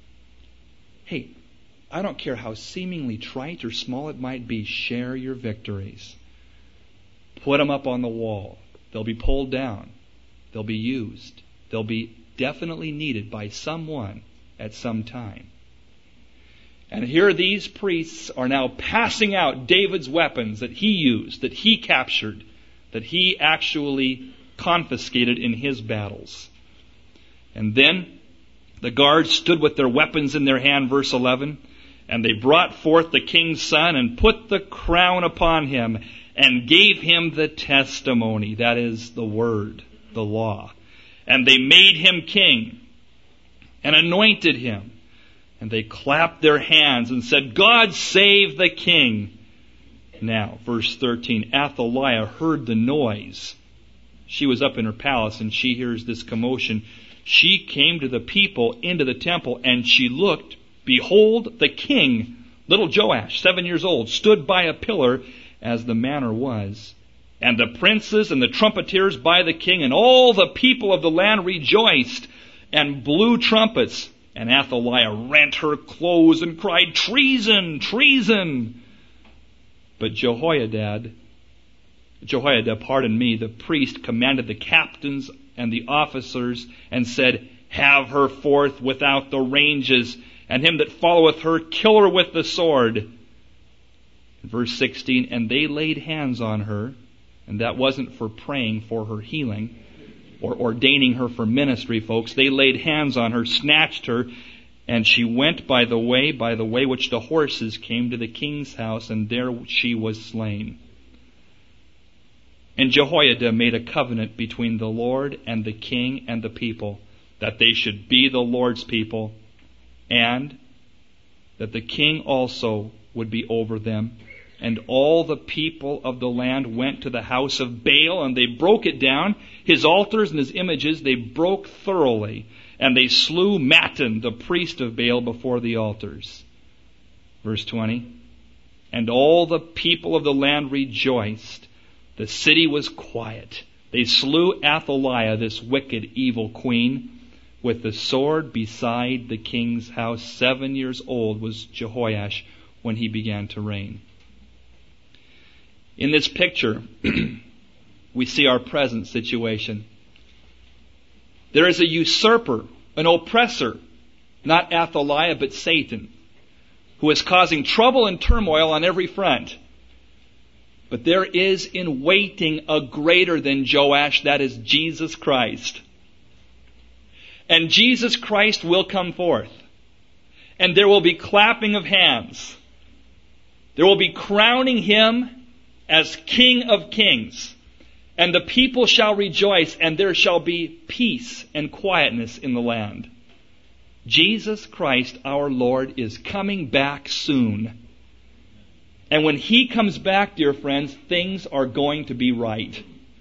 Hey, I don't care how seemingly trite or small it might be, share your victories. Put them up on the wall. They'll be pulled down. They'll be used. They'll be definitely needed by someone at some time. And here these priests are now passing out David's weapons that he used, that he captured, that he actually confiscated in his battles. And then the guards stood with their weapons in their hand, verse 11, and they brought forth the king's son and put the crown upon him and gave him the testimony, that is the word, the law. And they made him king and anointed him. And they clapped their hands and said, God save the king. Now, verse 13, Athaliah heard the noise. She was up in her palace and she hears this commotion. She came to the people into the temple and she looked. Behold, the king, little Joash, 7 years old, stood by a pillar as the manner was. And the princes and the trumpeters by the king and all the people of the land rejoiced and blew trumpets. And Athaliah rent her clothes and cried, Treason! Treason! But Jehoiada, the priest, commanded the captains and the officers and said, Have her forth without the ranges, and him that followeth her, kill her with the sword. Verse 16, and they laid hands on her, and that wasn't for praying for her healing or ordaining her for ministry, folks. They laid hands on her, snatched her, and she went by the way which the horses came to the king's house, and there she was slain. And Jehoiada made a covenant between the Lord and the king and the people, that they should be the Lord's people, and that the king also would be over them. And all the people of the land went to the house of Baal, and they broke it down. His altars and his images they broke thoroughly. And they slew Mattan, the priest of Baal, before the altars. Verse 20. And all the people of the land rejoiced. The city was quiet. They slew Athaliah, this wicked, evil queen, with the sword beside the king's house. 7 years old was Jehoash when he began to reign. In this picture, we see our present situation. There is a usurper, an oppressor, not Athaliah, but Satan, who is causing trouble and turmoil on every front. But there is in waiting a greater than Joash, that is Jesus Christ. And Jesus Christ will come forth. And there will be clapping of hands. There will be crowning him as King of Kings. And the people shall rejoice, and there shall be peace and quietness in the land. Jesus Christ, our Lord, is coming back soon. And when he comes back, dear friends, things are going to be right.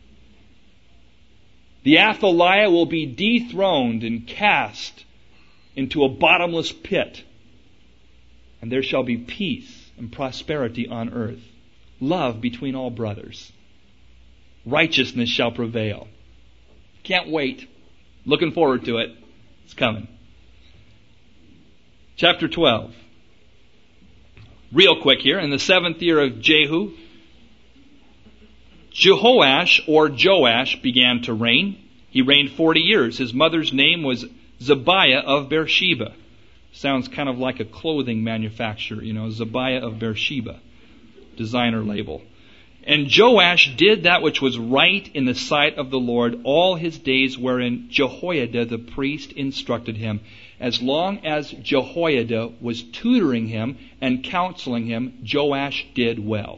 The Athaliah will be dethroned and cast into a bottomless pit. And there shall be peace and prosperity on earth. Love between all brothers. Righteousness shall prevail. Can't wait. Looking forward to it. It's coming. Chapter 12. Real quick here. In the 7th year of Jehu, Jehoash, or Joash, began to reign. He reigned 40 years. His mother's name was Zebiah of Beersheba. Sounds kind of like a clothing manufacturer, Zabiah of Beersheba, designer label. And Joash did that which was right in the sight of the Lord all his days wherein Jehoiada the priest instructed him. As long as Jehoiada was tutoring him and counseling him, Joash did well.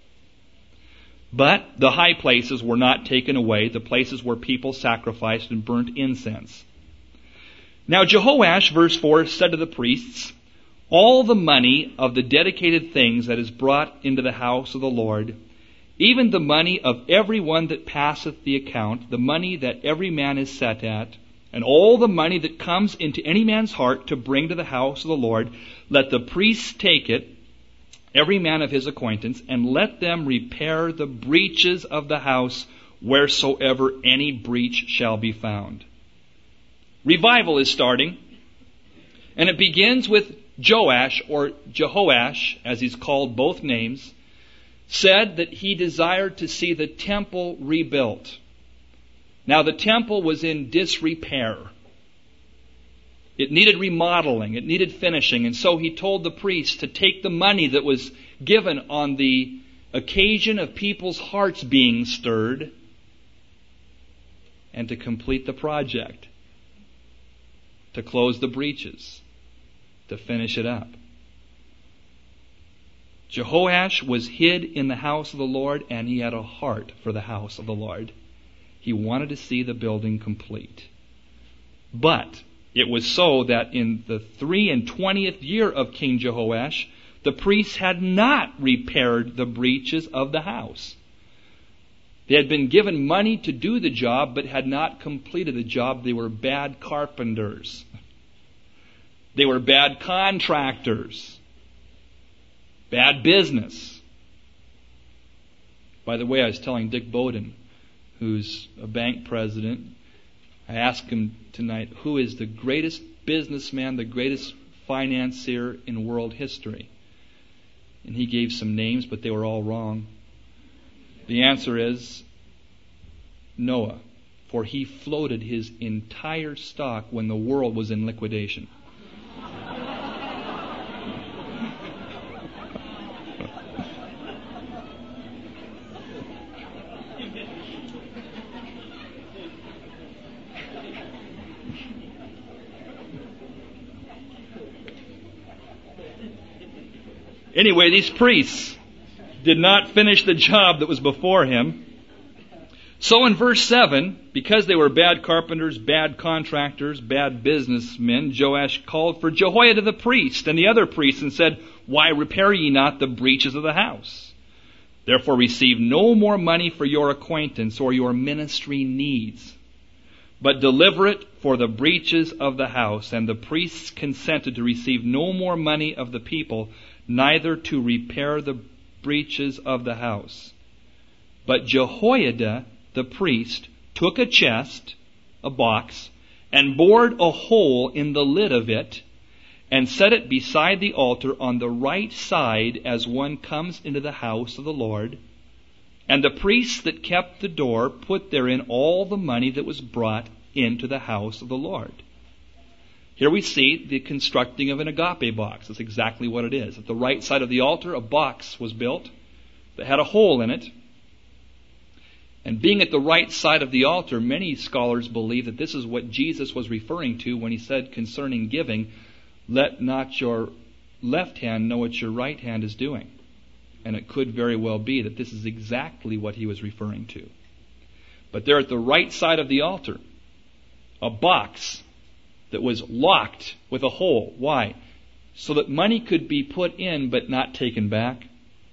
But the high places were not taken away, the places where people sacrificed and burnt incense. Now Jehoash, verse 4, said to the priests, all the money of the dedicated things that is brought into the house of the Lord, even the money of every one that passeth the account, the money that every man is set at, and all the money that comes into any man's heart to bring to the house of the Lord, let the priests take it, every man of his acquaintance, and let them repair the breaches of the house wheresoever any breach shall be found. Revival is starting, and it begins with Joash, or Jehoash, as he's called both names, said that he desired to see the temple rebuilt. Now the temple was in disrepair. It needed remodeling, it needed finishing, and so he told the priests to take the money that was given on the occasion of people's hearts being stirred and to complete the project, to close the breaches, to finish it up. Jehoash was hid in the house of the Lord, and he had a heart for the house of the Lord. He wanted to see the building complete. But it was so that in the 23rd year of King Jehoash, the priests had not repaired the breaches of the house. They had been given money to do the job, but had not completed the job. They were bad carpenters. They were bad contractors. Bad business. By the way, I was telling Dick Bowden, who's a bank president, I asked him tonight, who is the greatest businessman, the greatest financier in world history? And he gave some names, but they were all wrong. The answer is Noah, for he floated his entire stock when the world was in liquidation. Anyway, these priests did not finish the job that was before him. So in verse 7, because they were bad carpenters, bad contractors, bad businessmen, Joash called for Jehoiada the priest and the other priests and said, why repair ye not the breaches of the house? Therefore receive no more money for your acquaintance or your ministry needs, but deliver it for the breaches of the house. And the priests consented to receive no more money of the people, neither to repair the breaches of the house. But Jehoiada the priest took a chest, a box, and bored a hole in the lid of it, and set it beside the altar on the right side as one comes into the house of the Lord. And the priests that kept the door put therein all the money that was brought into the house of the Lord. Here we see the constructing of an agape box. That's exactly what it is. At the right side of the altar, a box was built that had a hole in it. And being at the right side of the altar, many scholars believe that this is what Jesus was referring to when he said concerning giving, let not your left hand know what your right hand is doing. And it could very well be that this is exactly what he was referring to. But there at the right side of the altar, a box that was locked with a hole. Why? So that money could be put in but not taken back.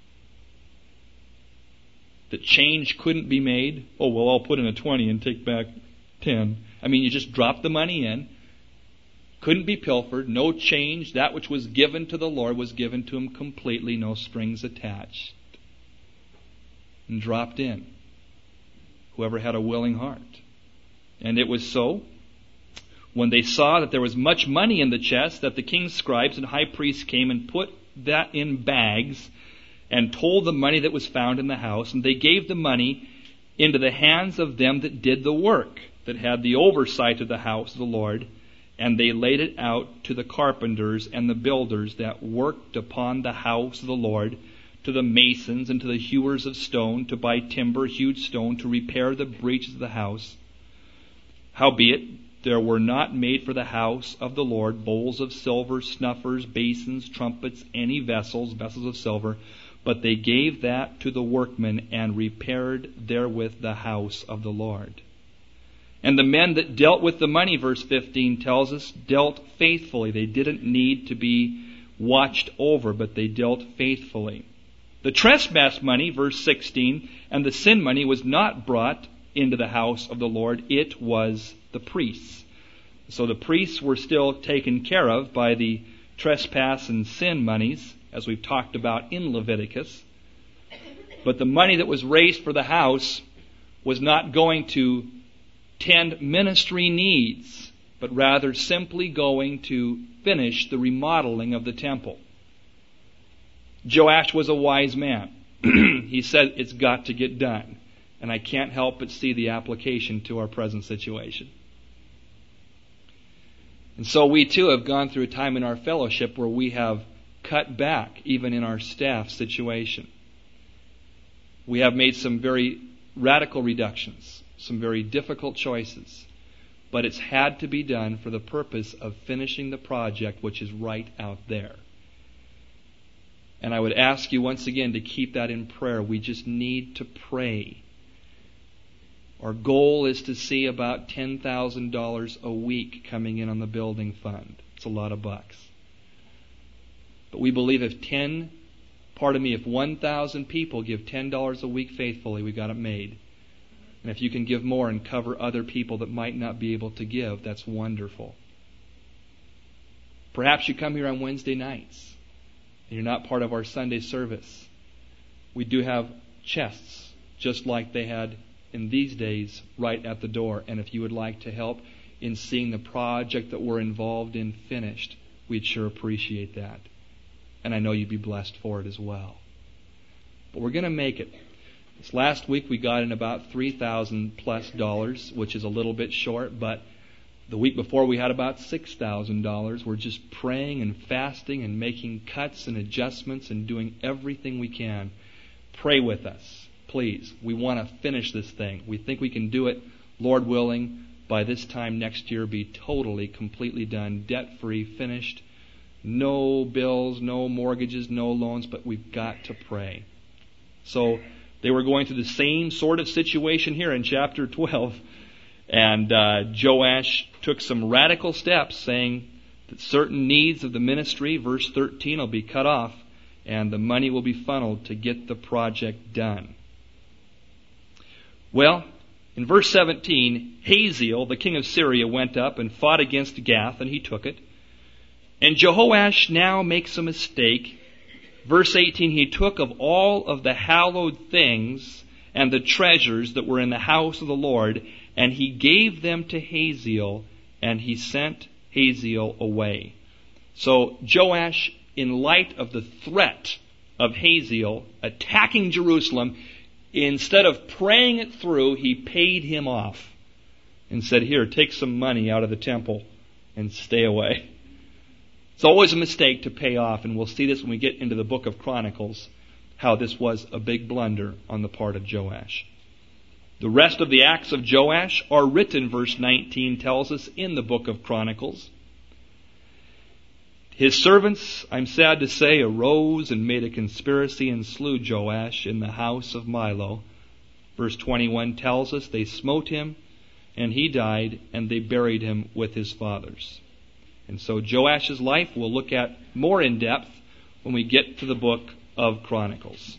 That change couldn't be made. Oh, well, I'll put in a 20 and take back 10. I mean, you just drop the money in. Couldn't be pilfered. No change. That which was given to the Lord was given to him completely. No strings attached. And dropped in. Whoever had a willing heart. And it was so. When they saw that there was much money in the chest, that the king's scribes and high priests came and put that in bags and told the money that was found in the house, and they gave the money into the hands of them that did the work, that had the oversight of the house of the Lord, And they laid it out to the carpenters and the builders that worked upon the house of the Lord, to the masons and to the hewers of stone, to buy timber, hewed stone, to repair the breaches of the house. Howbeit, there were not made for the house of the Lord bowls of silver, snuffers, basins, trumpets, any vessels of silver, but they gave that to the workmen, and repaired therewith the house of the Lord. And the men that dealt with the money, verse 15 tells us, dealt faithfully. They didn't need to be watched over, but they dealt faithfully. The trespass money, verse 16, and the sin money was not brought into the house of the Lord. It was the priests. So the priests were still taken care of by the trespass and sin monies, as we've talked about in Leviticus. But the money that was raised for the house was not going to tend ministry needs, but rather simply going to finish the remodeling of the temple. Joash was a wise man. He said, it's got to get done. And I can't help but see the application to our present situation. And so we too have gone through a time in our fellowship where we have cut back, even in our staff situation. We have made some very radical reductions, some very difficult choices, but it's had to be done for the purpose of finishing the project which is right out there. And I would ask you once again to keep that in prayer. We just need to pray. Our goal is to see about $10,000 a week coming in on the building fund. It's a lot of bucks. But we believe if 1,000 people give $10 a week faithfully, we got it made. And if you can give more and cover other people that might not be able to give, that's wonderful. Perhaps you come here on Wednesday nights and you're not part of our Sunday service. We do have chests, just like they had in these days, right at the door. And if you would like to help in seeing the project that we're involved in finished, we'd sure appreciate that. And I know you'd be blessed for it as well. But we're going to make it. This last week we got in about $3,000+, which is a little bit short, but the week before we had about $6,000. We're just praying and fasting and making cuts and adjustments and doing everything we can. Pray with us, please. We want to finish this thing. We think we can do it, Lord willing, by this time next year, be totally, completely done, debt-free, finished. No bills, no mortgages, no loans, but we've got to pray. So they were going through the same sort of situation here in chapter 12. And Joash took some radical steps, saying that certain needs of the ministry, verse 13, will be cut off, and the money will be funneled to get the project done. Well, in verse 17, Hazael, the king of Syria, went up and fought against Gath, and he took it. And Jehoash now makes a mistake. Verse 18, he took of all of the hallowed things and the treasures that were in the house of the Lord, and he gave them to Hazael, and he sent Hazael away. So Joash, in light of the threat of Hazael attacking Jerusalem, instead of praying it through, he paid him off and said, here, take some money out of the temple and stay away. It's always a mistake to pay off, and we'll see this when we get into the book of Chronicles, how this was a big blunder on the part of Joash. The rest of the acts of Joash are written, verse 19 tells us, in the book of Chronicles. His servants, I'm sad to say, arose and made a conspiracy and slew Joash in the house of Milo. Verse 21 tells us they smote him, and he died, and they buried him with his fathers. And so Joash's life we'll look at more in depth when we get to the book of Chronicles.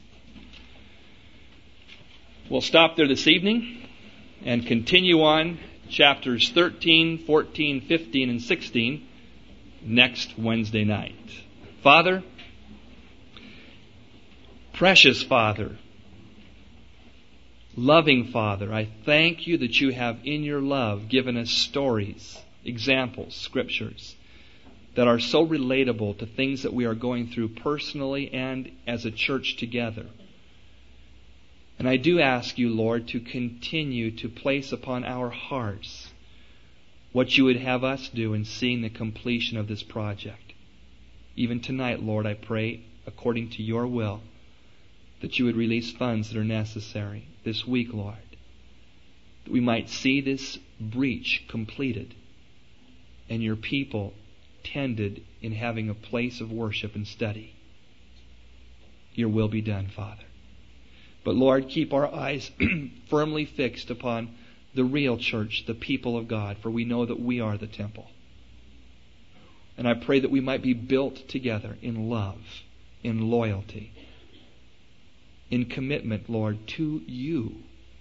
We'll stop there this evening and continue on chapters 13, 14, 15, and 16 next Wednesday night. Father, precious Father, loving Father, I thank you that you have in your love given us stories, examples, scriptures that are so relatable to things that we are going through personally and as a church together. And I do ask you, Lord, to continue to place upon our hearts what you would have us do in seeing the completion of this project. Even tonight, Lord, I pray, according to your will, that you would release funds that are necessary this week, Lord, that we might see this breach completed and your people tended in having a place of worship and study. Your will be done, Father. But Lord, keep our eyes firmly fixed upon the real church, the people of God, for we know that we are the temple. And I pray that we might be built together in love, in loyalty, in commitment, Lord, to you.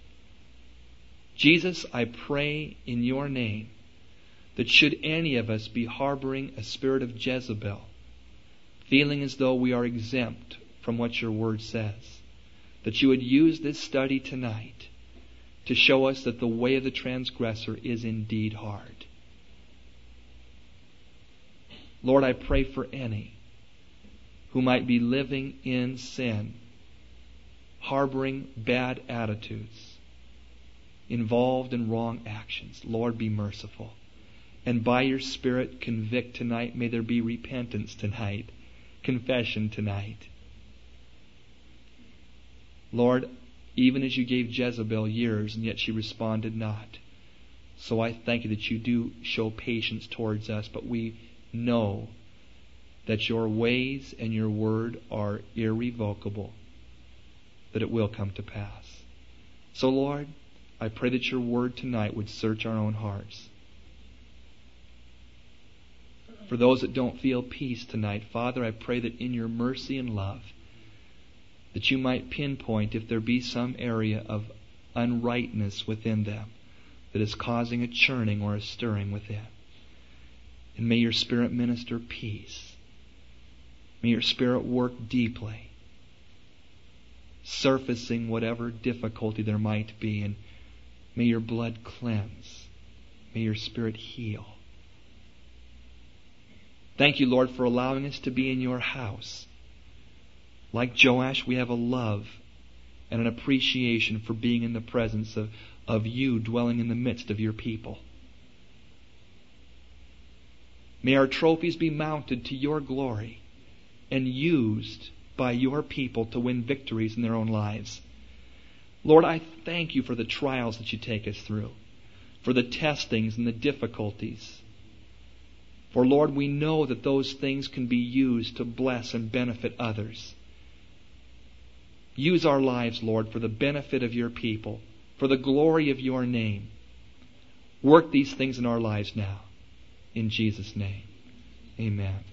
Jesus, I pray in your name that should any of us be harboring a spirit of Jezebel, feeling as though we are exempt from what your word says, that you would use this study tonight to show us that the way of the transgressor is indeed hard. Lord, I pray for any who might be living in sin, harboring bad attitudes, involved in wrong actions. Lord, be merciful. And by your Spirit, convict tonight. May there be repentance tonight, confession tonight. Lord, even as you gave Jezebel years, and yet she responded not. So I thank you that you do show patience towards us, but we know that your ways and your word are irrevocable, that it will come to pass. So Lord, I pray that your word tonight would search our own hearts. For those that don't feel peace tonight, Father, I pray that in your mercy and love, that you might pinpoint if there be some area of unrightness within them that is causing a churning or a stirring within. And may your Spirit minister peace. May your Spirit work deeply, surfacing whatever difficulty there might be, and may your blood cleanse. May your Spirit heal. Thank you, Lord, for allowing us to be in your house. Like Joash, we have a love and an appreciation for being in the presence of you dwelling in the midst of your people. May our trophies be mounted to your glory and used by your people to win victories in their own lives. Lord, I thank you for the trials that you take us through, for the testings and the difficulties. For Lord, we know that those things can be used to bless and benefit others. Use our lives, Lord, for the benefit of your people, for the glory of your name. Work these things in our lives now. In Jesus' name, amen.